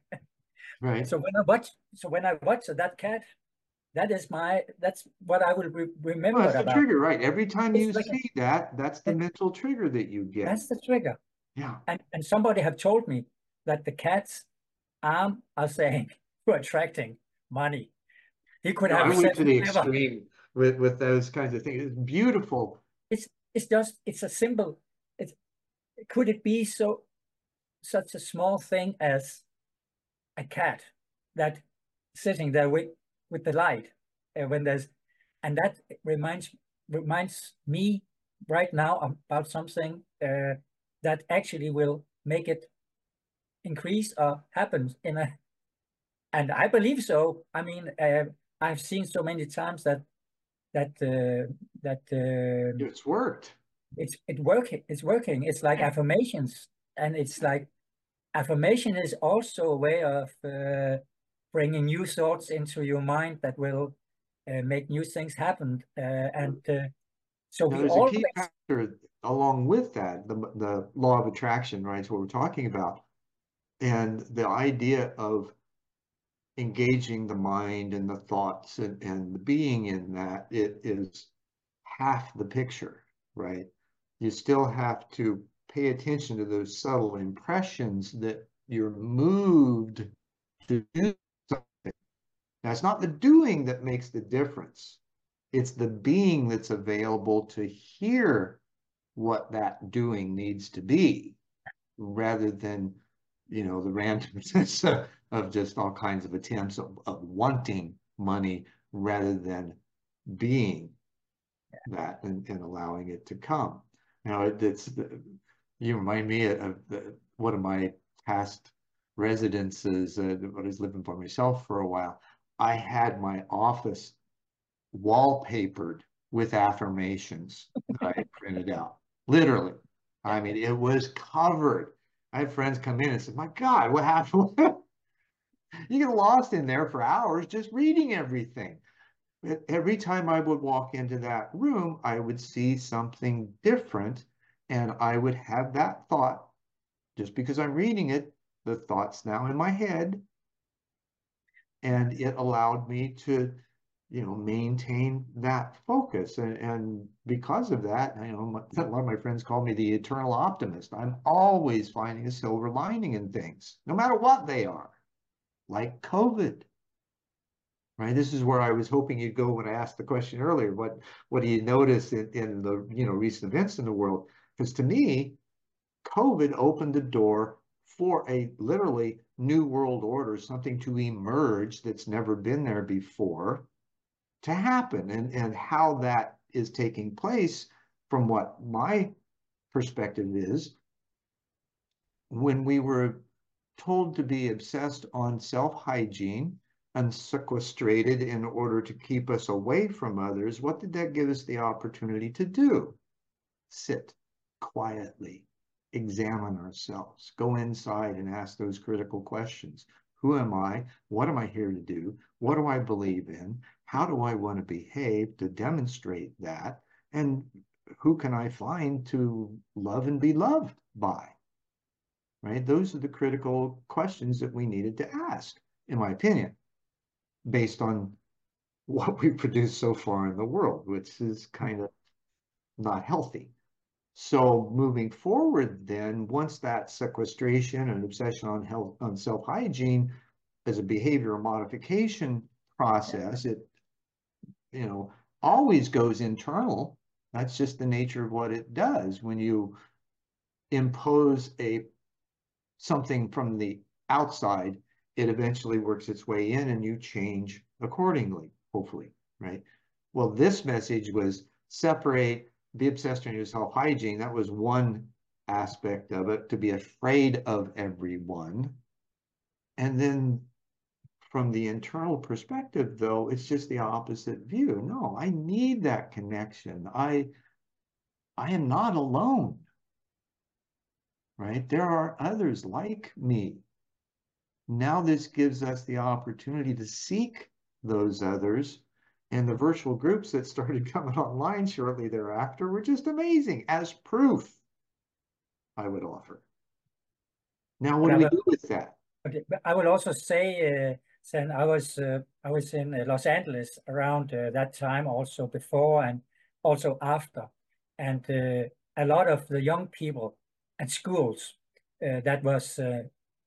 Right. So when I watch, so when I watch that cat, that is my, that's what I will re Well, remember that's the about. trigger, right? Every time It's you like, see that, that's the a, mental trigger that you get. that's the trigger. Yeah. And and somebody have told me that the cat's arm are saying you're attracting money. He could No, I have went said to the whatever. extreme with with those kinds of things. It's beautiful. It's it's just it's a symbol. It's, could it be so such a small thing as a cat that sitting there with with the light uh, when there's, and that reminds reminds me right now about something uh, that actually will make it increase or happen in a, and I believe so. I mean, uh, I've seen so many times that that uh, that uh, It's worked. it's it working. It's working. It's like Yeah. affirmations, and it's like affirmation is also a way of uh, bringing new thoughts into your mind that will uh, make new things happen. Uh, and uh, so Now, we there's a key always, factor along with that, the the law of attraction, right? Is what we're talking about, and the idea of engaging the mind and the thoughts and, and the being in that, it is half the picture, right? You still have to pay attention to those subtle impressions that you're moved to do something. Now, it's not the doing that makes the difference. It's the being that's available to hear what that doing needs to be rather than, you know, the randomness of, of just all kinds of attempts of, of wanting money rather than being that and, and allowing it to come. Now, it, it's, you remind me of the, one of my past residences, uh, when I was living for myself for a while. I had my office wallpapered with affirmations that I had printed out. Literally. I mean, it was covered. I had friends come in and said, my God, what happened? You get lost in there for hours just reading everything. Every time I would walk into that room, I would see something different, and I would have that thought. Just because I'm reading it, the thought's now in my head, and it allowed me to you know, maintain that focus. And, and because of that, you know, my, a lot of my friends call me the eternal optimist. I'm always finding a silver lining in things, no matter what they are, like COVID. Right. This is where I was hoping you'd go when I asked the question earlier. What what do you notice in, in the you know recent events in the world? Because to me, COVID opened the door for a literally new world order, something to emerge that's never been there before to happen. And, and how that is taking place, from what my perspective is, when we were told to be obsessed on self-hygiene and sequestrated in order to keep us away from others, what did that give us the opportunity to do? Sit quietly, examine ourselves, go inside and ask those critical questions. Who am I? What am I here to do? What do I believe in? How do I want to behave to demonstrate that? And who can I find to love and be loved by? Right? Those are the critical questions that we needed to ask, in my opinion, based on what we produced so far in the world, which is kind of not healthy. So moving forward, then, once that sequestration and obsession on health, on self-hygiene as a behavioral modification process, it, you know, always goes internal. That's just the nature of what it does. When you impose a something from the outside, it eventually works its way in and you change accordingly, hopefully, right? Well, this message was separate, be obsessed on your self-hygiene. That was one aspect of it, to be afraid of everyone. And then from the internal perspective, though, it's just the opposite view. No, I need that connection. I, I am not alone, right? There are others like me. Now this gives us the opportunity to seek those others. And the virtual groups that started coming online shortly thereafter were just amazing, as proof, I would offer. Now, what do we do with that? Okay, but I will also say, uh, Sen, I was uh, I was in uh, Los Angeles around uh, that time, also before and also after, and uh, a lot of the young people at schools uh, that was uh,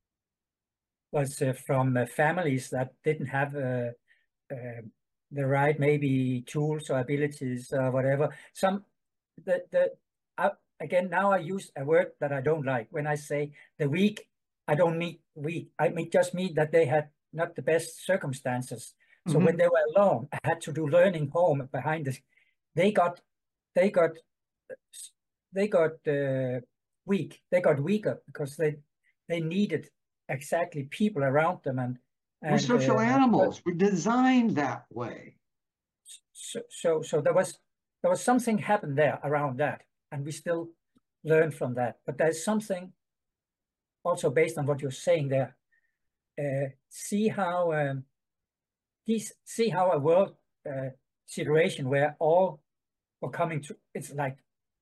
was uh, from uh, families that didn't have uh, uh, the right maybe tools or abilities or whatever. Some the the I, again now I use a word that I don't like when I say the weak. I don't mean weak. I mean just mean that they had not the best circumstances. So Mm-hmm. when they were alone, I had to do learning home behind this. They got they got they got uh, weak. They got weaker because they they needed exactly people around them and We're and social uh, animals. We're designed that way. so so so there was there was something happened there around that, and we still learn from that. But there's something also based on what you're saying there. Uh, see how um, these see how a world uh, situation where all were coming to it's like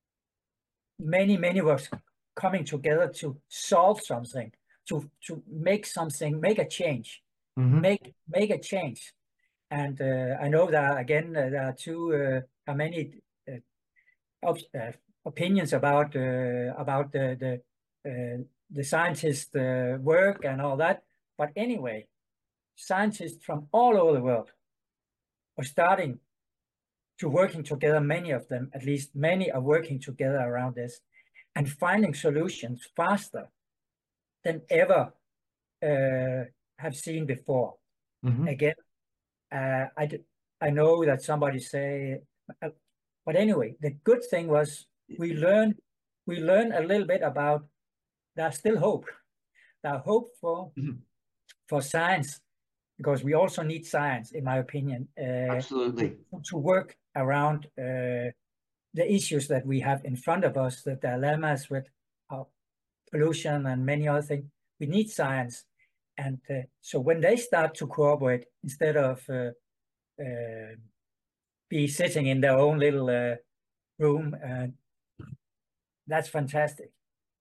many many were coming together to solve something, to to make something, make a change, Mm-hmm. make make a change. And uh, I know that again uh, there are two uh, how many uh, op uh, opinions about uh, about the the uh, the scientist uh, work and all that. But anyway, scientists from all over the world are starting to working together. Many of them, at least many, are working together around this and finding solutions faster than ever uh, have seen before. Mm-hmm. Again, uh, I I know that somebody say, uh, but anyway, the good thing was we learned we learned a little bit about there's still hope. There's hope for Mm-hmm. for science because we also need science, in my opinion, uh, Absolutely. to, to work around uh, the issues that we have in front of us, the dilemmas with uh, pollution and many other things. We need science, and uh, so when they start to cooperate instead of uh, uh, be sitting in their own little uh, room, uh, that's fantastic.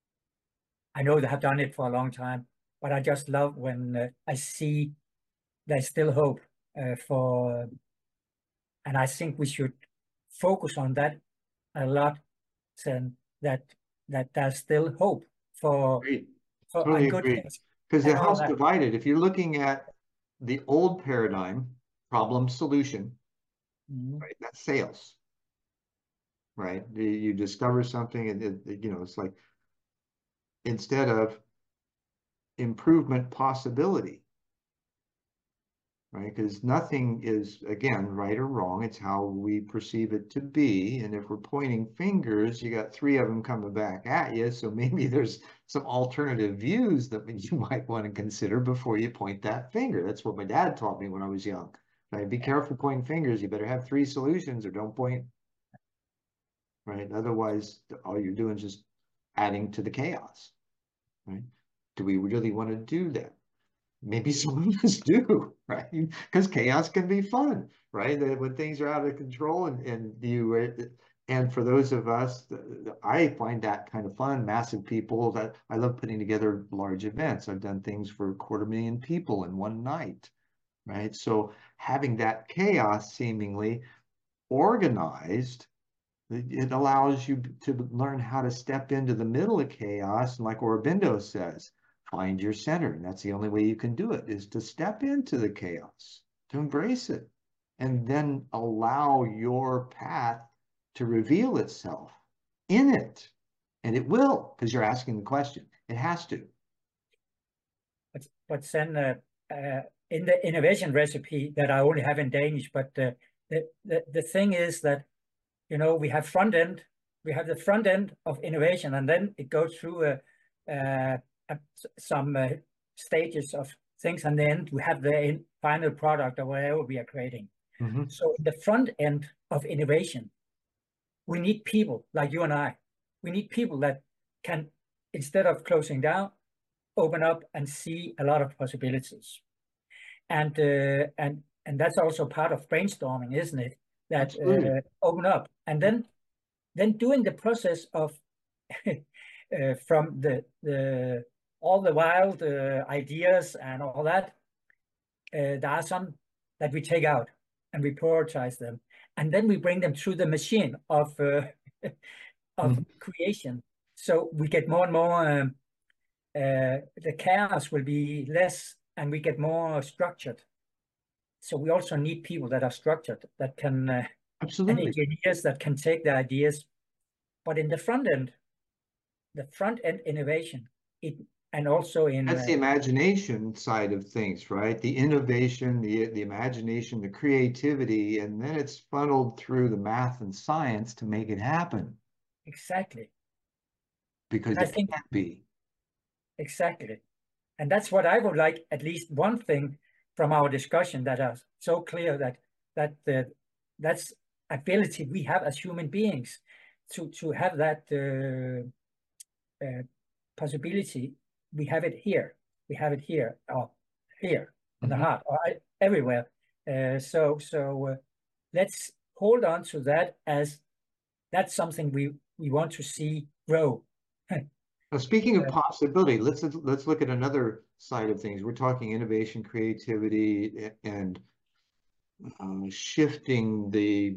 I know they have done it for a long time, but I just love when uh, I see there's still hope uh, for And I think we should focus on that a lot, and that that there's still hope for Agreed. for Totally and good agree. things Because the and all house that. divided, if you're looking at the old paradigm, problem solution, Mhm. right? That's sales, right? You, you discover something and it, it, you know, it's like instead of improvement possibility, right? Because nothing is, again, right or wrong. It's how we perceive it to be. And if we're pointing fingers, you got three of them coming back at you. So maybe there's some alternative views that you might want to consider before you point that finger. That's what my dad taught me when I was young. Right? Be careful pointing fingers. You better have three solutions or don't point. Right? Otherwise, all you're doing is just adding to the chaos. Right? Do we really want to do that? Maybe some of us do, right? Because chaos can be fun, right? When things are out of control and, and you, and for those of us, I find that kind of fun, massive people that I love putting together large events. I've done things for a quarter million people in one night, right? So having that chaos seemingly organized, it allows you to learn how to step into the middle of chaos. And like Aurobindo says, find your center. And that's the only way you can do it, is to step into the chaos, to embrace it, and then allow your path to reveal itself in it. And it will, because you're asking the question. It has to. But but then uh, uh, in the innovation recipe that I only have in Danish, but uh, the, the the thing is that, you know, we have front end, we have the front end of innovation, and then it goes through a, uh, a, some uh, stages of things, and then we have the final product or whatever we are creating. Mm-hmm. So in the front end of innovation, we need people like you and I. We need people that can, instead of closing down, open up and see a lot of possibilities. And uh, and and that's also part of brainstorming, isn't it? That Absolutely. uh, open up, and then then doing the process of uh, from the the all the wild uh, ideas and all that. Uh, there are some that we take out and we prioritize them, and then we bring them through the machine of uh, of Mm-hmm. creation. So we get more and more. Um, uh, the chaos will be less, and we get more structured. So we also need people that are structured, that can, uh, and Absolutely. engineers that can take the ideas. But in the front end, the front end innovation, it and also in That's the uh, imagination side of things, right? The innovation, the the imagination, the creativity, and then it's funneled through the math and science to make it happen exactly. because And I it think can be. exactly, and that's what I would like. At least one thing from our discussion that are so clear that that uh, that's ability we have as human beings to to have that uh, uh, possibility. We have it here. We have it here, or here in the Mhm. heart, or everywhere. Uh, so so uh, let's hold on to that, as that's something we we want to see grow. Now, speaking of Uh, possibility, let's let's look at another side of things. We're talking innovation, creativity, and uh, shifting the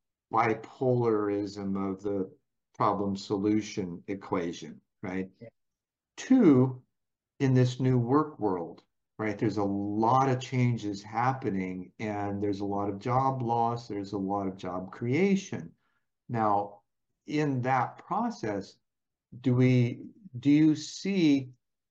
bipolarism of the problem solution equation, right? yeah, Two, in this new work world, right? There's a lot of changes happening and there's a lot of job loss, there's a lot of job creation. Now, in that process, do we do you see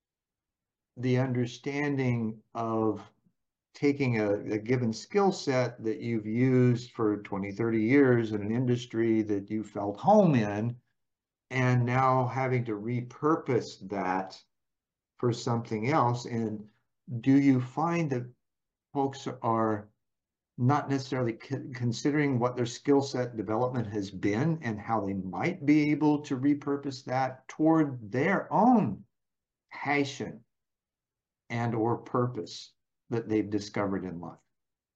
the understanding of taking a, a given skill set that you've used for twenty, thirty years in an industry that you felt home in, and now having to repurpose that for something else? And do you find that folks are not necessarily considering what their skill set development has been and how they might be able to repurpose that toward their own passion and or purpose that they've discovered in life,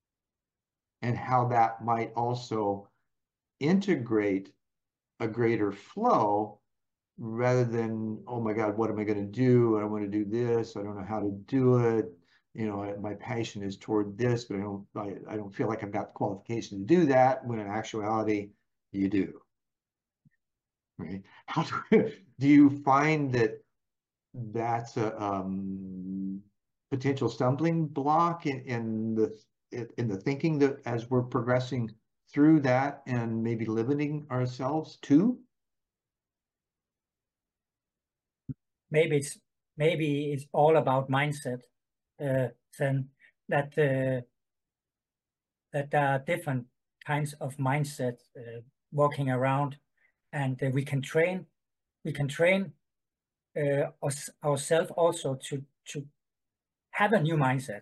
and how that might also integrate a greater flow rather than, oh my God, what am I going to do? I don't want to do this. I don't know how to do it. you know, my passion is toward this, but I don't, I, I don't feel like I've got the qualification to do that, when in actuality, you do, right? How do, do you find that that's a um, potential stumbling block in, in the in the thinking that as we're progressing through that and maybe limiting ourselves too? Maybe it's maybe it's all about mindset. Uh, then that uh, that there are different kinds of mindset uh, walking around, and uh, we can train we can train uh, us, ourselves also to to have a new mindset.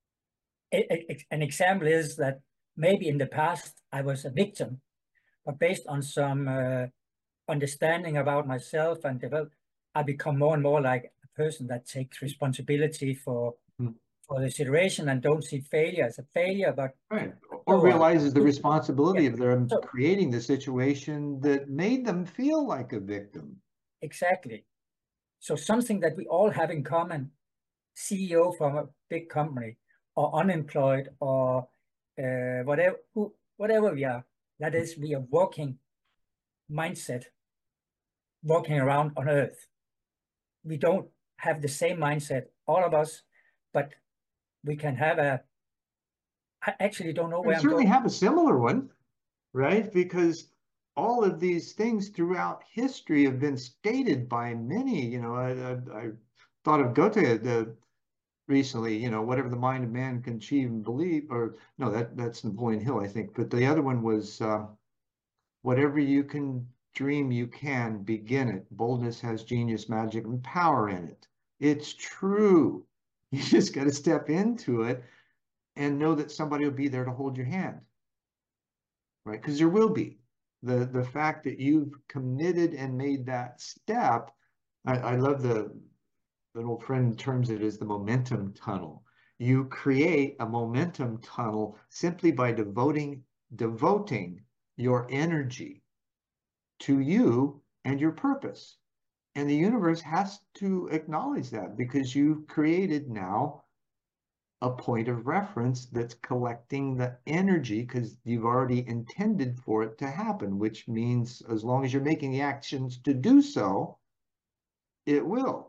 A, a, an example is that maybe in the past I was a victim, but based on some uh, understanding about myself and develop, I become more and more like a person that takes responsibility for Hmm. for the situation and don't see failure as a failure, but Right. Or so uh, realizes the yeah. responsibility of them So creating the situation that made them feel like a victim. exactly. So something that we all have in common, C E O from a big company or unemployed or uh, whatever, who, whatever we are, that is, we are walking mindset, walking around on earth. We don't have the same mindset, all of us, but we can have a, I actually don't know We where I'm certainly going. have a similar one, right? Because all of these things throughout history have been stated by many. You know, I, I, I thought of Goethe the, recently. You know, whatever the mind of man can achieve and believe, or no, that that's Napoleon Hill, I think. But the other one was uh, whatever you can dream, you can begin it. Boldness has genius, magic, and power in it. It's true. You just got to step into it and know that somebody will be there to hold your hand, right? Because there will be. The the fact that you've committed and made that step. I, I love the an old friend terms it as the momentum tunnel. You create a momentum tunnel simply by devoting devoting your energy to you and your purpose. And the universe has to acknowledge that, because you've created now a point of reference that's collecting the energy, because you've already intended for it to happen, which means as long as you're making the actions to do so, it will.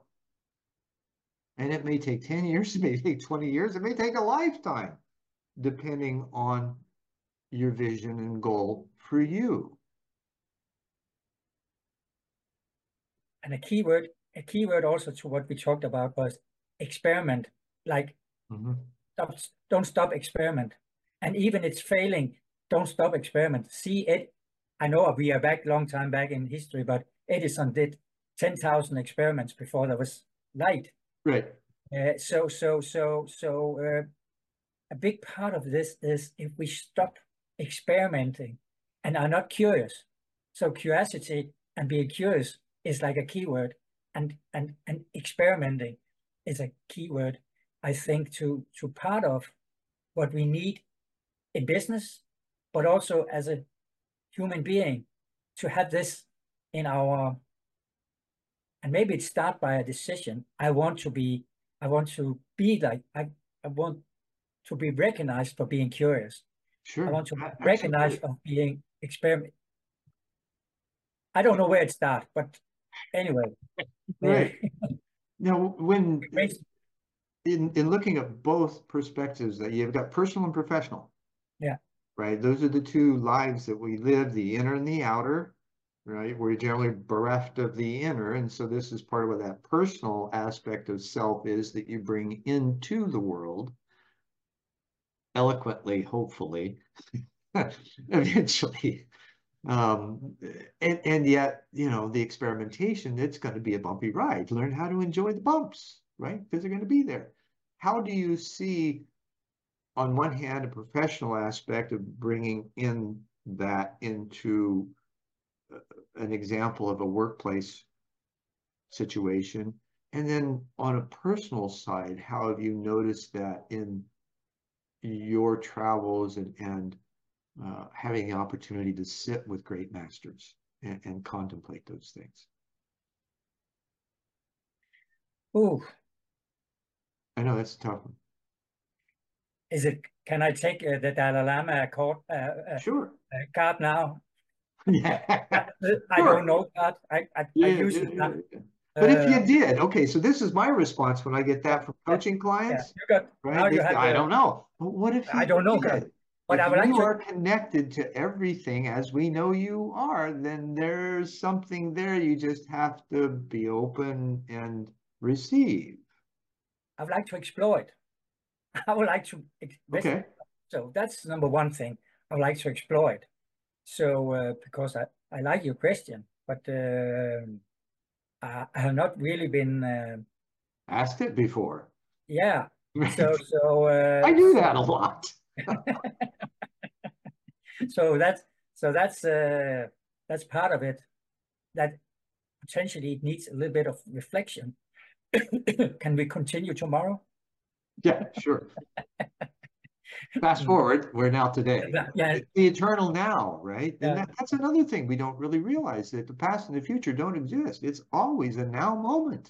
And it may take ten years, it may take twenty years, it may take a lifetime, depending on your vision and goal for you. And a keyword, a keyword also to what we talked about was experiment. Like, Mm-hmm. stop, don't stop experiment. And even it's failing, don't stop experiment. See it. I know we are back long time back in history, but Edison did ten thousand experiments before there was light. Right. Uh, so, so, so, so uh, a big part of this is if we stop experimenting and are not curious. So curiosity and being curious is like a keyword, and and and experimenting is a keyword, I think, to to part of what we need in business, but also as a human being, to have this in our, and maybe it start by a decision. I want to be, I want to be like, I, I want to be recognized for being curious. I Sure. want to be recognized Absolutely. for being experiment. I don't know where it starts, but anyway, uh, Right. Now, when great. in, in looking at both perspectives, that you've got personal and professional, Yeah. right? Those are the two lives that we live, the inner and the outer, right? We're generally bereft of the inner. And so this is part of what that personal aspect of self is that you bring into the world eloquently, hopefully, eventually. Um, and, and yet, you know, the experimentation, it's going to be a bumpy ride. Learn how to enjoy the bumps, right? Because they're going to be there. How do you see, on one hand, a professional aspect of bringing in that into uh, an example of a workplace situation? And then on a personal side, how have you noticed that in your travels and, and uh, having the opportunity to sit with great masters and, and contemplate those things? Ooh, I know that's a tough one. Is it, can I take uh, the Dalai Lama card, uh, uh, Sure. uh, card now? Yeah. I Sure. don't know card. I, I, I Yeah, use yeah, it now. yeah. But if you Uh, did, okay, so this is my response when I get yeah, that from yeah, coaching yeah. clients, You got, now right? They you say, have I the, don't know. But what if I you don't know, God. did? But If I would like you to, are connected to everything as we know you are, then there's something there. You just have to be open and receive. I would like to explore it. I would like to Okay. So that's number one thing. I would like to explore it. So uh, because I, I like your question, but uh, I, I have not really been, uh, Asked it before. yeah. Right. So so I uh, do that a lot. so that's so that's uh, that's part of it. That potentially it needs a little bit of reflection. Can we continue tomorrow? Yeah, sure. Fast forward, we're now today. Yeah, It's the eternal now, right? And yeah. that, that's another thing we don't really realize, that the past and the future don't exist. It's always a now moment.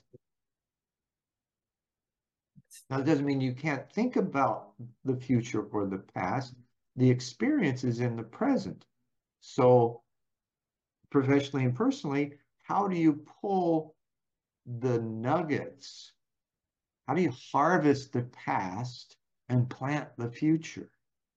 Now, it doesn't mean you can't think about the future or the past. The experience is in the present. So, professionally and personally, how do you pull the nuggets? How do you harvest the past and plant the future?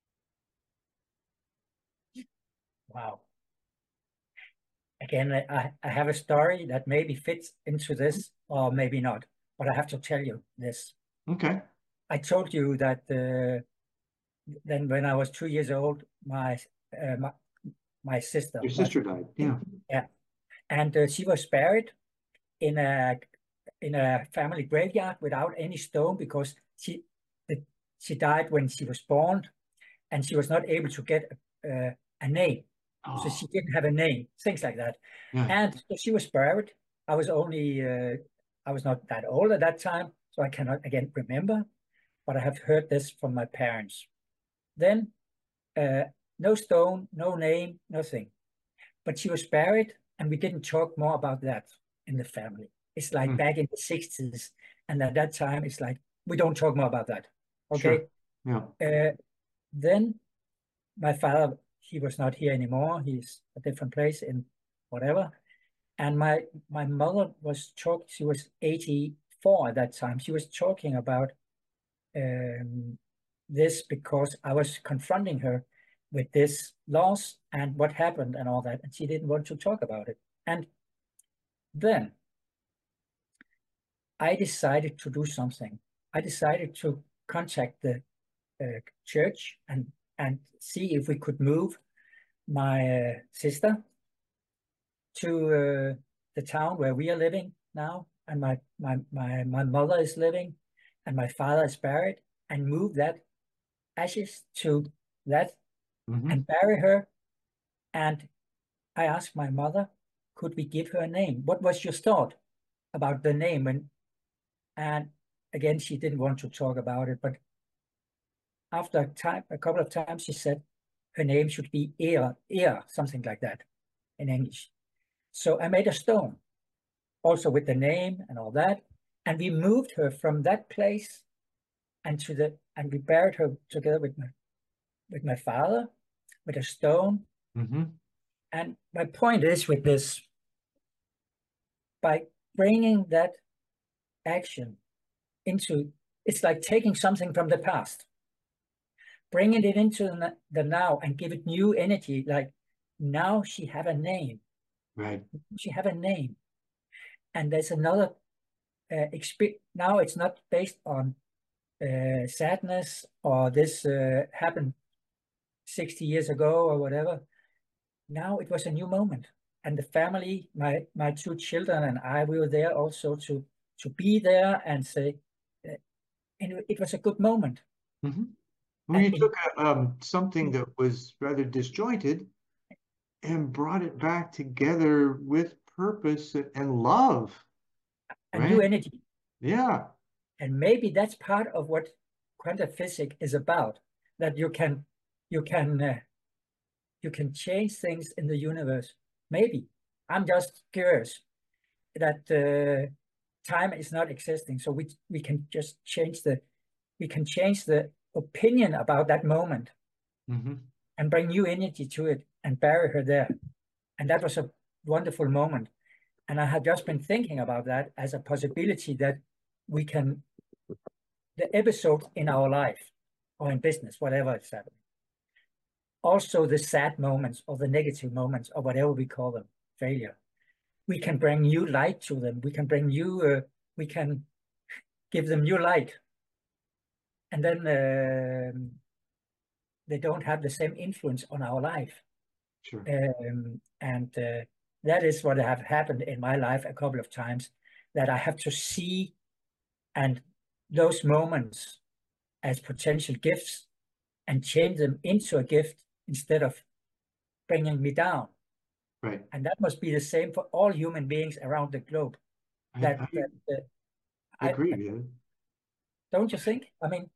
Wow. Again, I, I have a story that maybe fits into this or maybe not, but I have to tell you this. Okay. I told you that uh, then when I was two years old, my uh, my, my sister Your was, sister died. Yeah. yeah, and uh, she was buried in a in a family graveyard without any stone because she she died when she was born, and she was not able to get a, a name. So she Oh, didn't have a name, things like that. yeah. And so she was buried. I was only, uh, I was not that old at that time, so I cannot again remember, but I have heard this from my parents. Then, uh, no stone, no name, nothing. But she was buried, and we didn't talk more about that in the family. It's like Hmm. back in the sixties, and at that time, it's like, we don't talk more about that. Sure. Okay. Yeah. Uh, then my father, he was not here anymore. He's a different place in whatever. And my my mother was talking, she was eighty-four at that time. She was talking about um, this because I was confronting her with this loss and what happened and all that. And she didn't want to talk about it. And then I decided to do something. I decided to contact the uh, church and and see if we could move my uh, sister to uh, the town where we are living now, and my, my my my mother is living, and my father is buried, and move that ashes to that Hmm. and bury her. And I asked my mother, could we give her a name? What was your thought about the name? And and again, she didn't want to talk about it, but after a time, a couple of times, she said her name should be Ear, Ear, something like that in English. So I made a stone, also with the name and all that. And we moved her from that place and to the and we buried her together with my with my father with a stone. Hmm. And my point is with this, by bringing that action into, it's like taking something from the past, bringing it into the, the now and give it new energy. Like now she have a name, Right. she have a name, and there's another uh, experience. Now it's not based on uh, sadness or this uh, happened sixty years ago or whatever. Now it was a new moment. And the family, my my two children and I, we were there also to to be there and say, uh, and it was a good moment. Hmm. When And you in, took a, um, something that was rather disjointed and brought it back together with purpose and love, a new right? energy. Yeah. And maybe that's part of what quantum physics is about, that you can you can uh, you can change things in the universe. Maybe. I'm just curious that uh, time is not existing, so we we can just change the we can change the opinion about that moment Mm-hmm. and bring new energy to it and bury her there. And that was a wonderful moment. And I had just been thinking about that as a possibility that we can, the episode in our life or in business, whatever it's happening, also the sad moments or the negative moments or whatever we call them, failure, we can bring new light to them. We can bring new, uh, we can give them new light. And then um they don't have the same influence on our life. Sure. Um, and uh, that is what have happened in my life a couple of times, that I have to see and those moments as potential gifts and change them into a gift instead of bringing me down. Right. And that must be the same for all human beings around the globe. I, That, I that uh, I, agree, man. don't you think? I mean,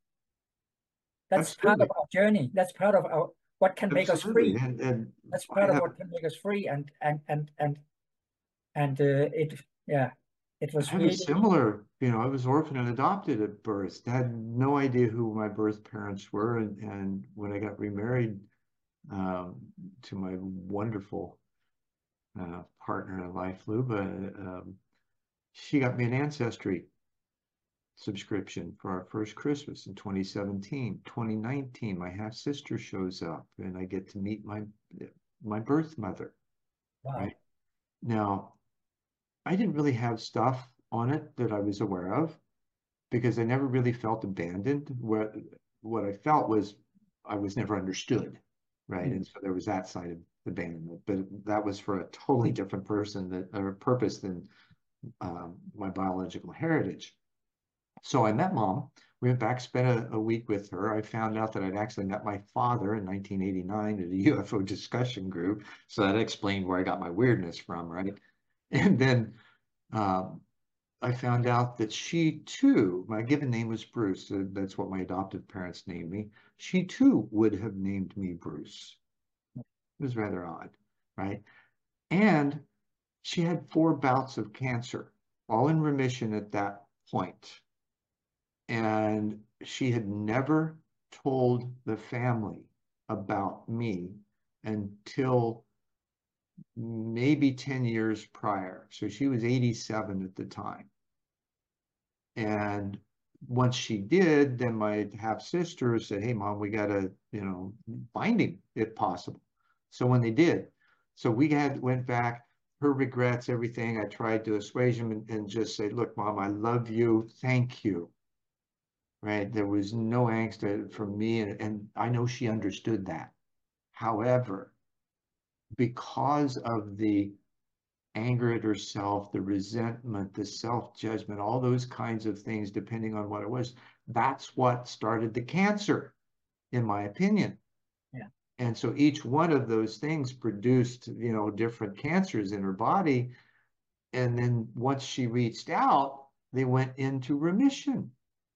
that's part of Absolutely. our journey. That's part of our what can make us Absolutely. free. And and That's I part of have what can make us free. And and and and and uh, it, yeah, it I was have a really, similar, you know, I was orphaned and adopted at birth. I had no idea who my birth parents were. And, and when I got remarried um, to my wonderful uh, partner in life, Luba, um, she got me an Ancestry subscription for our first Christmas in twenty seventeen. twenty nineteen, my half sister shows up and I get to meet my my birth mother, wow. right? Now, I didn't really have stuff on it that I was aware of because I never really felt abandoned. What what I felt was I was never understood, right? Mm. And so there was that side of abandonment, but that was for a totally different person that or purpose than um, my biological heritage. So I met mom. We went back, spent a, a week with her. I found out that I'd actually met my father in nineteen eighty-nine at a U F O discussion group. So that explained where I got my weirdness from, right? And then um, I found out that she too, my given name was Bruce. So that's what my adoptive parents named me. She too would have named me Bruce. It was rather odd, right? And she had four bouts of cancer, all in remission at that point. And she had never told the family about me until maybe ten years prior. So she was eighty-seven at the time. And once she did, then my half sister said, "Hey, mom, we got to, you know, find him if possible." So when they did, so we had went back, her regrets, everything. I tried to assuage him and, and just say, "Look, mom, I love you. Thank you." Right? There was no angst from me, and, and I know she understood that. However, because of the anger at herself, the resentment, the self-judgment, all those kinds of things, depending on what it was, that's what started the cancer, in my opinion. Yeah. And so each one of those things produced, you know, different cancers in her body. And then once she reached out, they went into remission,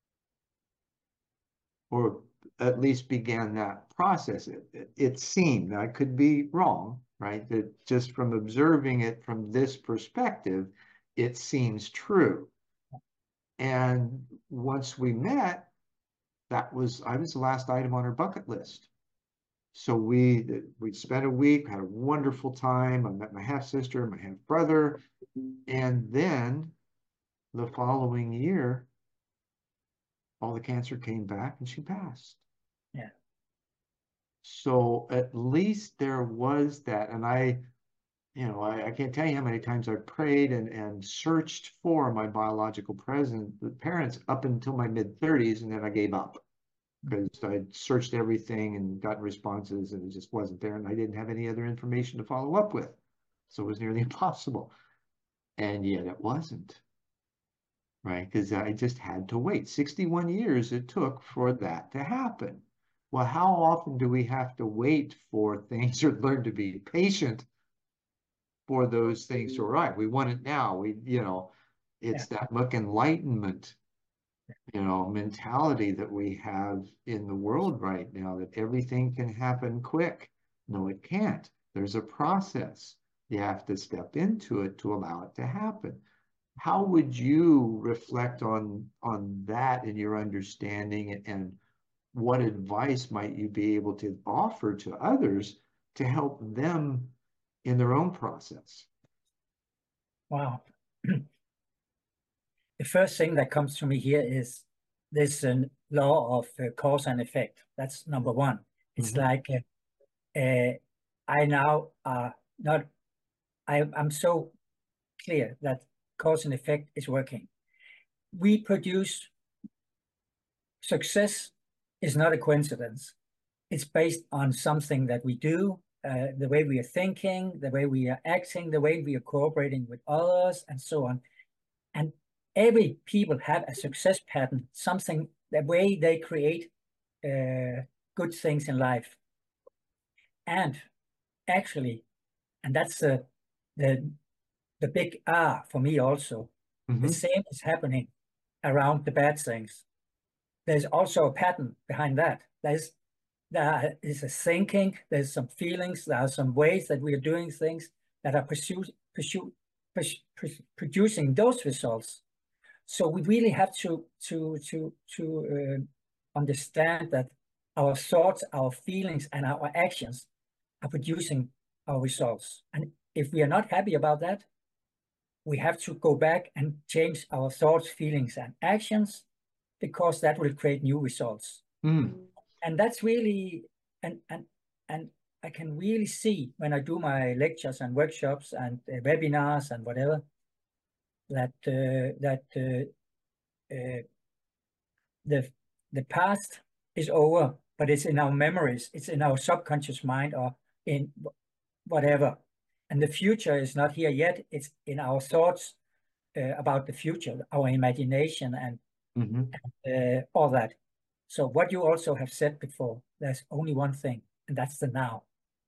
or at least began that process. It, it, it seemed, I could be wrong, right? That just from observing it from this perspective, it seems true. And once we met, that was, I was the last item on her bucket list. So we we spent a week, had a wonderful time. I met my half sister, my half brother, and then the following year, all the cancer came back and she passed. Yeah. So at least there was that. And I, you know, I, I can't tell you how many times I prayed and, and searched for my biological present, parents up until my mid thirties, and then I gave up because I searched everything and got responses and it just wasn't there. And I didn't have any other information to follow up with. So it was nearly impossible. And yet it wasn't, right? Because I just had to wait. sixty-one years it took for that to happen. Well, how often do we have to wait for things or learn to be patient for those things to arrive? We want it now. We, you know, it's Yeah. that muck enlightenment, you know, mentality that we have in the world right now, that everything can happen quick. No, it can't. There's a process. You have to step into it to allow it to happen. How would you reflect on on that in your understanding, and what advice might you be able to offer to others to help them in their own process? Wow. The first thing that comes to me here is this uh, law of uh, cause and effect. That's number one. It's Mhm. like uh, uh, I now are not, I, I'm so clear that cause and effect is working. We produce success is not a coincidence. It's based on something that we do, uh, the way we are thinking, the way we are acting, the way we are cooperating with others, and so on. And every people have a success pattern, something, the way they create uh, good things in life. And actually, and that's the the the big R for me also. The Mhm. same is happening around the bad things. There's also a pattern behind that. There's there is a thinking, there's some feelings, there are some ways that we are doing things that are pursue, pursue, pursue, producing those results. So we really have to to to to uh, understand that our thoughts, our feelings, and our actions are producing our results. And if we are not happy about that, we have to go back and change our thoughts, feelings, and actions, because that will create new results. Mm. And that's really and and and I can really see when I do my lectures and workshops and uh, webinars and whatever that uh, that uh, uh, the the past is over, but it's in our memories, it's in our subconscious mind, or in whatever. And the future is not here yet. It's in our thoughts uh, about the future, our imagination, and Mhm. uh, all that. So what you also have said before, there's only one thing, and that's the now.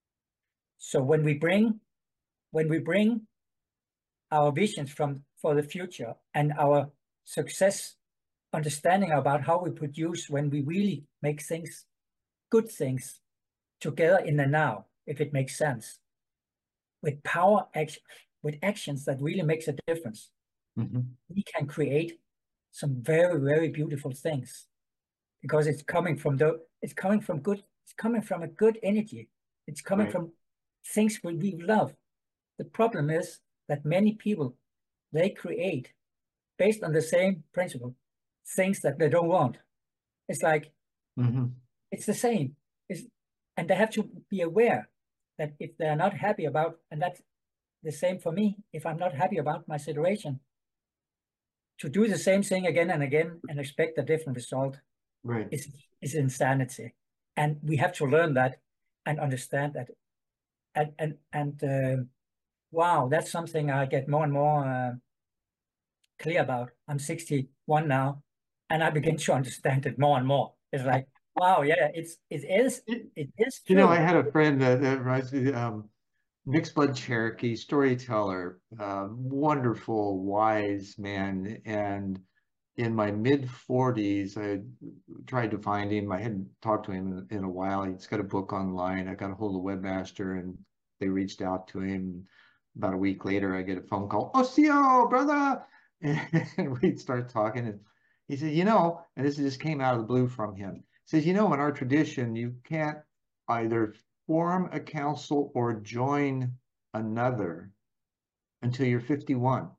So when we bring when we bring our visions from for the future and our success understanding about how we produce, when we really make things, good things, together in the now, if it makes sense, with power action, with actions that really makes a difference, Mhm. we can create some very, very beautiful things, because it's coming from the it's coming from good, it's coming from a good energy. It's coming Right. from things we, we love. The problem is that many people, they create based on the same principle things that they don't want. It's like Mhm. it's the same. It's, and they have to be aware that if they're not happy about, and that's the same for me, if I'm not happy about my situation, to do the same thing again and again and expect a different result Right. is, is insanity. And we have to learn that and understand that. And, and, and uh, wow, that's something I get more and more uh, clear about. I'm sixty-one now, and I begin to understand it more and more. It's like, wow, yeah, it's it is You it is you know, I true. had a friend that, that writes, um, Mixed Blood Cherokee, storyteller, uh, wonderful, wise man. And in my mid forties, I tried to find him. I hadn't talked to him in, in a while. He's got a book online. I got a hold of Webmaster and they reached out to him. About a week later, I get a phone call. Osio, brother. And we start talking. And he said, you know, and this just came out of the blue from him. He says, you know, in our tradition, you can't either form a council or join another until you're fifty-one.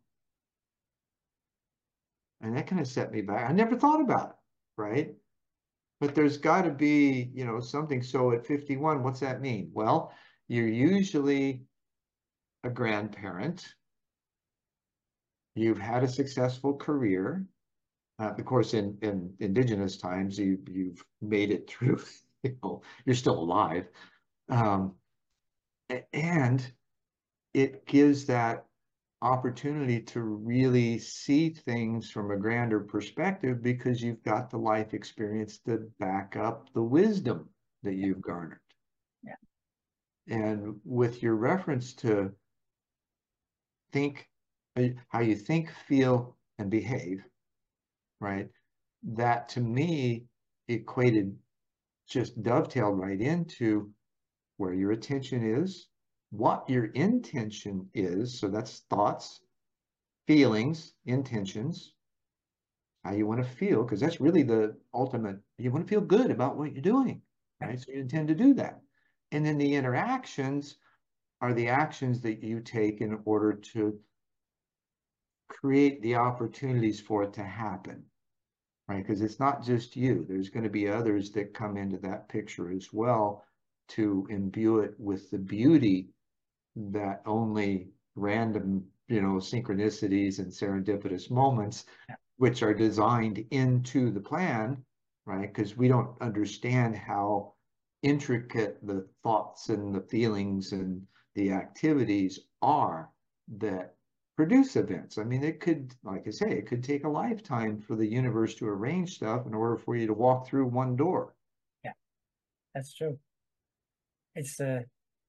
And that kind of set me back. I never thought about it, right? But there's got to be, you know, something. So at fifty-one, what's that mean? Well, you're usually a grandparent. You've had a successful career. Uh, of course, in, in indigenous times, you, you've made it through, you know, you're still alive. Um, and it gives that opportunity to really see things from a grander perspective because you've got the life experience to back up the wisdom that you've garnered. Yeah. And with your reference to think, how you think, feel, and behave, right? That to me equated, just dovetailed right into where your attention is, what your intention is. So that's thoughts, feelings, intentions, how you want to feel, because that's really the ultimate. You want to feel good about what you're doing, right? So you intend to do that. And then the interactions are the actions that you take in order to create the opportunities for it to happen, right? Because it's not just you. There's going to be others that come into that picture as well to imbue it with the beauty that only random, you know, synchronicities and serendipitous moments, which are designed into the plan, right? Because we don't understand how intricate the thoughts and the feelings and the activities are that produce events. I mean, it could, like I say, it could take a lifetime for the universe to arrange stuff in order for you to walk through one door. Yeah, that's true. It's uh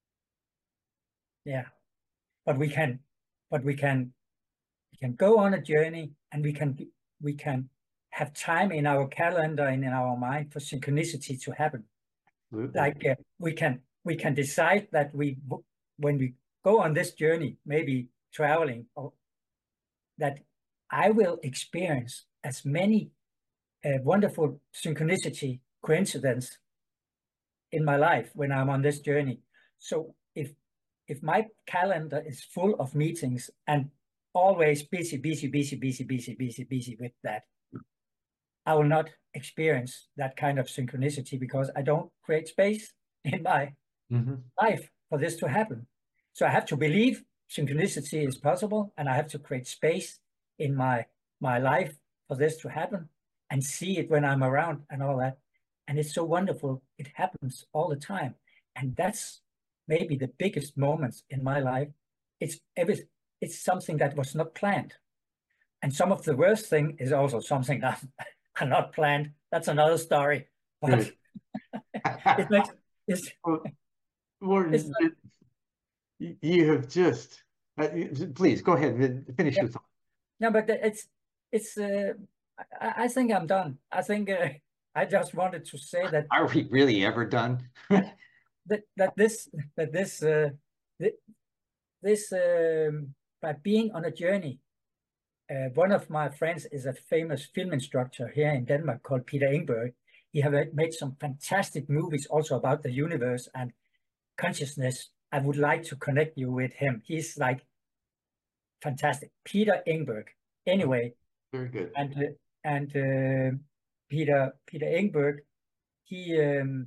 yeah, but we can, but we can, we can go on a journey, and we can we can have time in our calendar and in our mind for synchronicity to happen. Absolutely. Like uh, we can we can decide that we, when we go on this journey, maybe traveling, or that I will experience as many uh, wonderful synchronicity coincidence in my life when I'm on this journey. So if if my calendar is full of meetings and always busy, busy, busy, busy, busy, busy, busy with that, I will not experience that kind of synchronicity because I don't create space in my mm-hmm. life for this to happen. So I have to believe synchronicity is possible, and I have to create space in my my life for this to happen and see it when I'm around and all that. And it's so wonderful. It happens all the time. And that's maybe the biggest moments in my life. It's every, it's something that was not planned. And some of the worst thing is also something that are not planned. That's another story. But it makes it's, well, well, it's it, you have just uh, please go ahead, finish yeah. your thought. No, but it's it's uh, I, I think I'm done. I think uh, I just wanted to say that. Are we really ever done? that that this that this uh, this, this um, by being on a journey. Uh, one of my friends is a famous film instructor here in Denmark called Peter Engberg. He have made some fantastic movies also about the universe and consciousness. I would like to connect you with him. He's like fantastic. Peter Engberg. Anyway. Very good. And uh, and uh, Peter Peter Engberg, he um,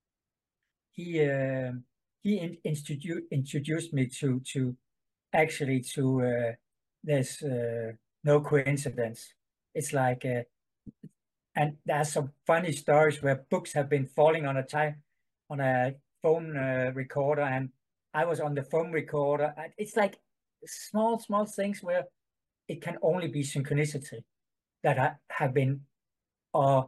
he uh, he in, introduced introduced me to to actually to uh, there's uh, no coincidence. It's like uh, and there's some funny stories where books have been falling on a time on a phone uh, recorder, and I was on the phone recorder. It's like small small things where it can only be synchronicity that I have been or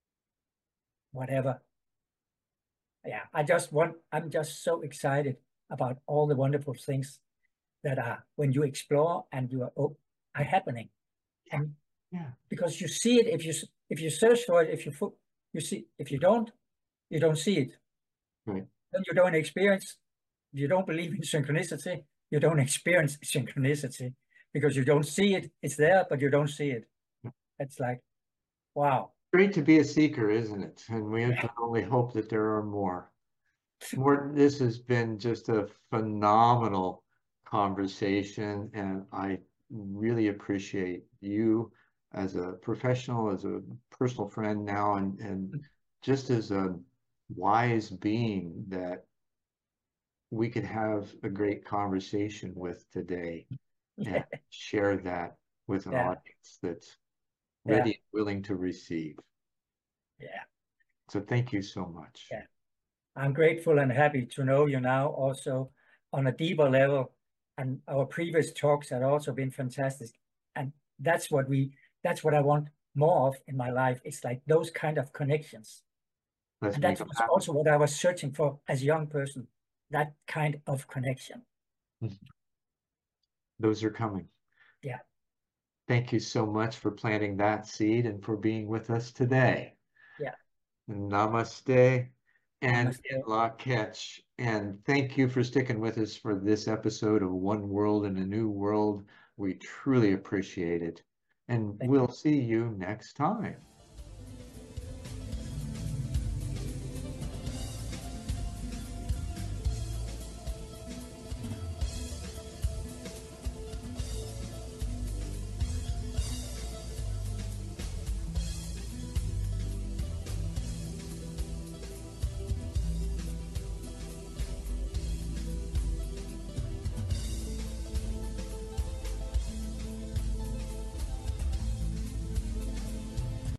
whatever. Yeah, I just want, I'm just so excited about all the wonderful things that are when you explore and you are, oh, are happening. Yeah. And yeah, because you see it, if you if you search for it, if you you see, if you don't, you don't see it. Right. Then you don't experience. If you don't believe in synchronicity, you don't experience synchronicity because you don't see it. It's there, but you don't see it. It's like, wow. Great to be a seeker, isn't it? And we yeah. can only hope that there are more. Morten, this has been just a phenomenal conversation, and I really appreciate you as a professional, as a personal friend now, and, and just as a wise being that we could have a great conversation with today and share that with an yeah. audience that's ready yeah. and willing to receive. Yeah. So thank you so much. Yeah. I'm grateful and happy to know you now also on a deeper level. And our previous talks have also been fantastic. And that's what we, that's what I want more of in my life. It's like those kind of connections. Let's and that's also what I was searching for as a young person, that kind of connection. Those are coming. Yeah. Thank you so much for planting that seed and for being with us today. Yeah. Namaste and La Catch. And thank you for sticking with us for this episode of One World in a New World. We truly appreciate it. and Thank we'll see you next time.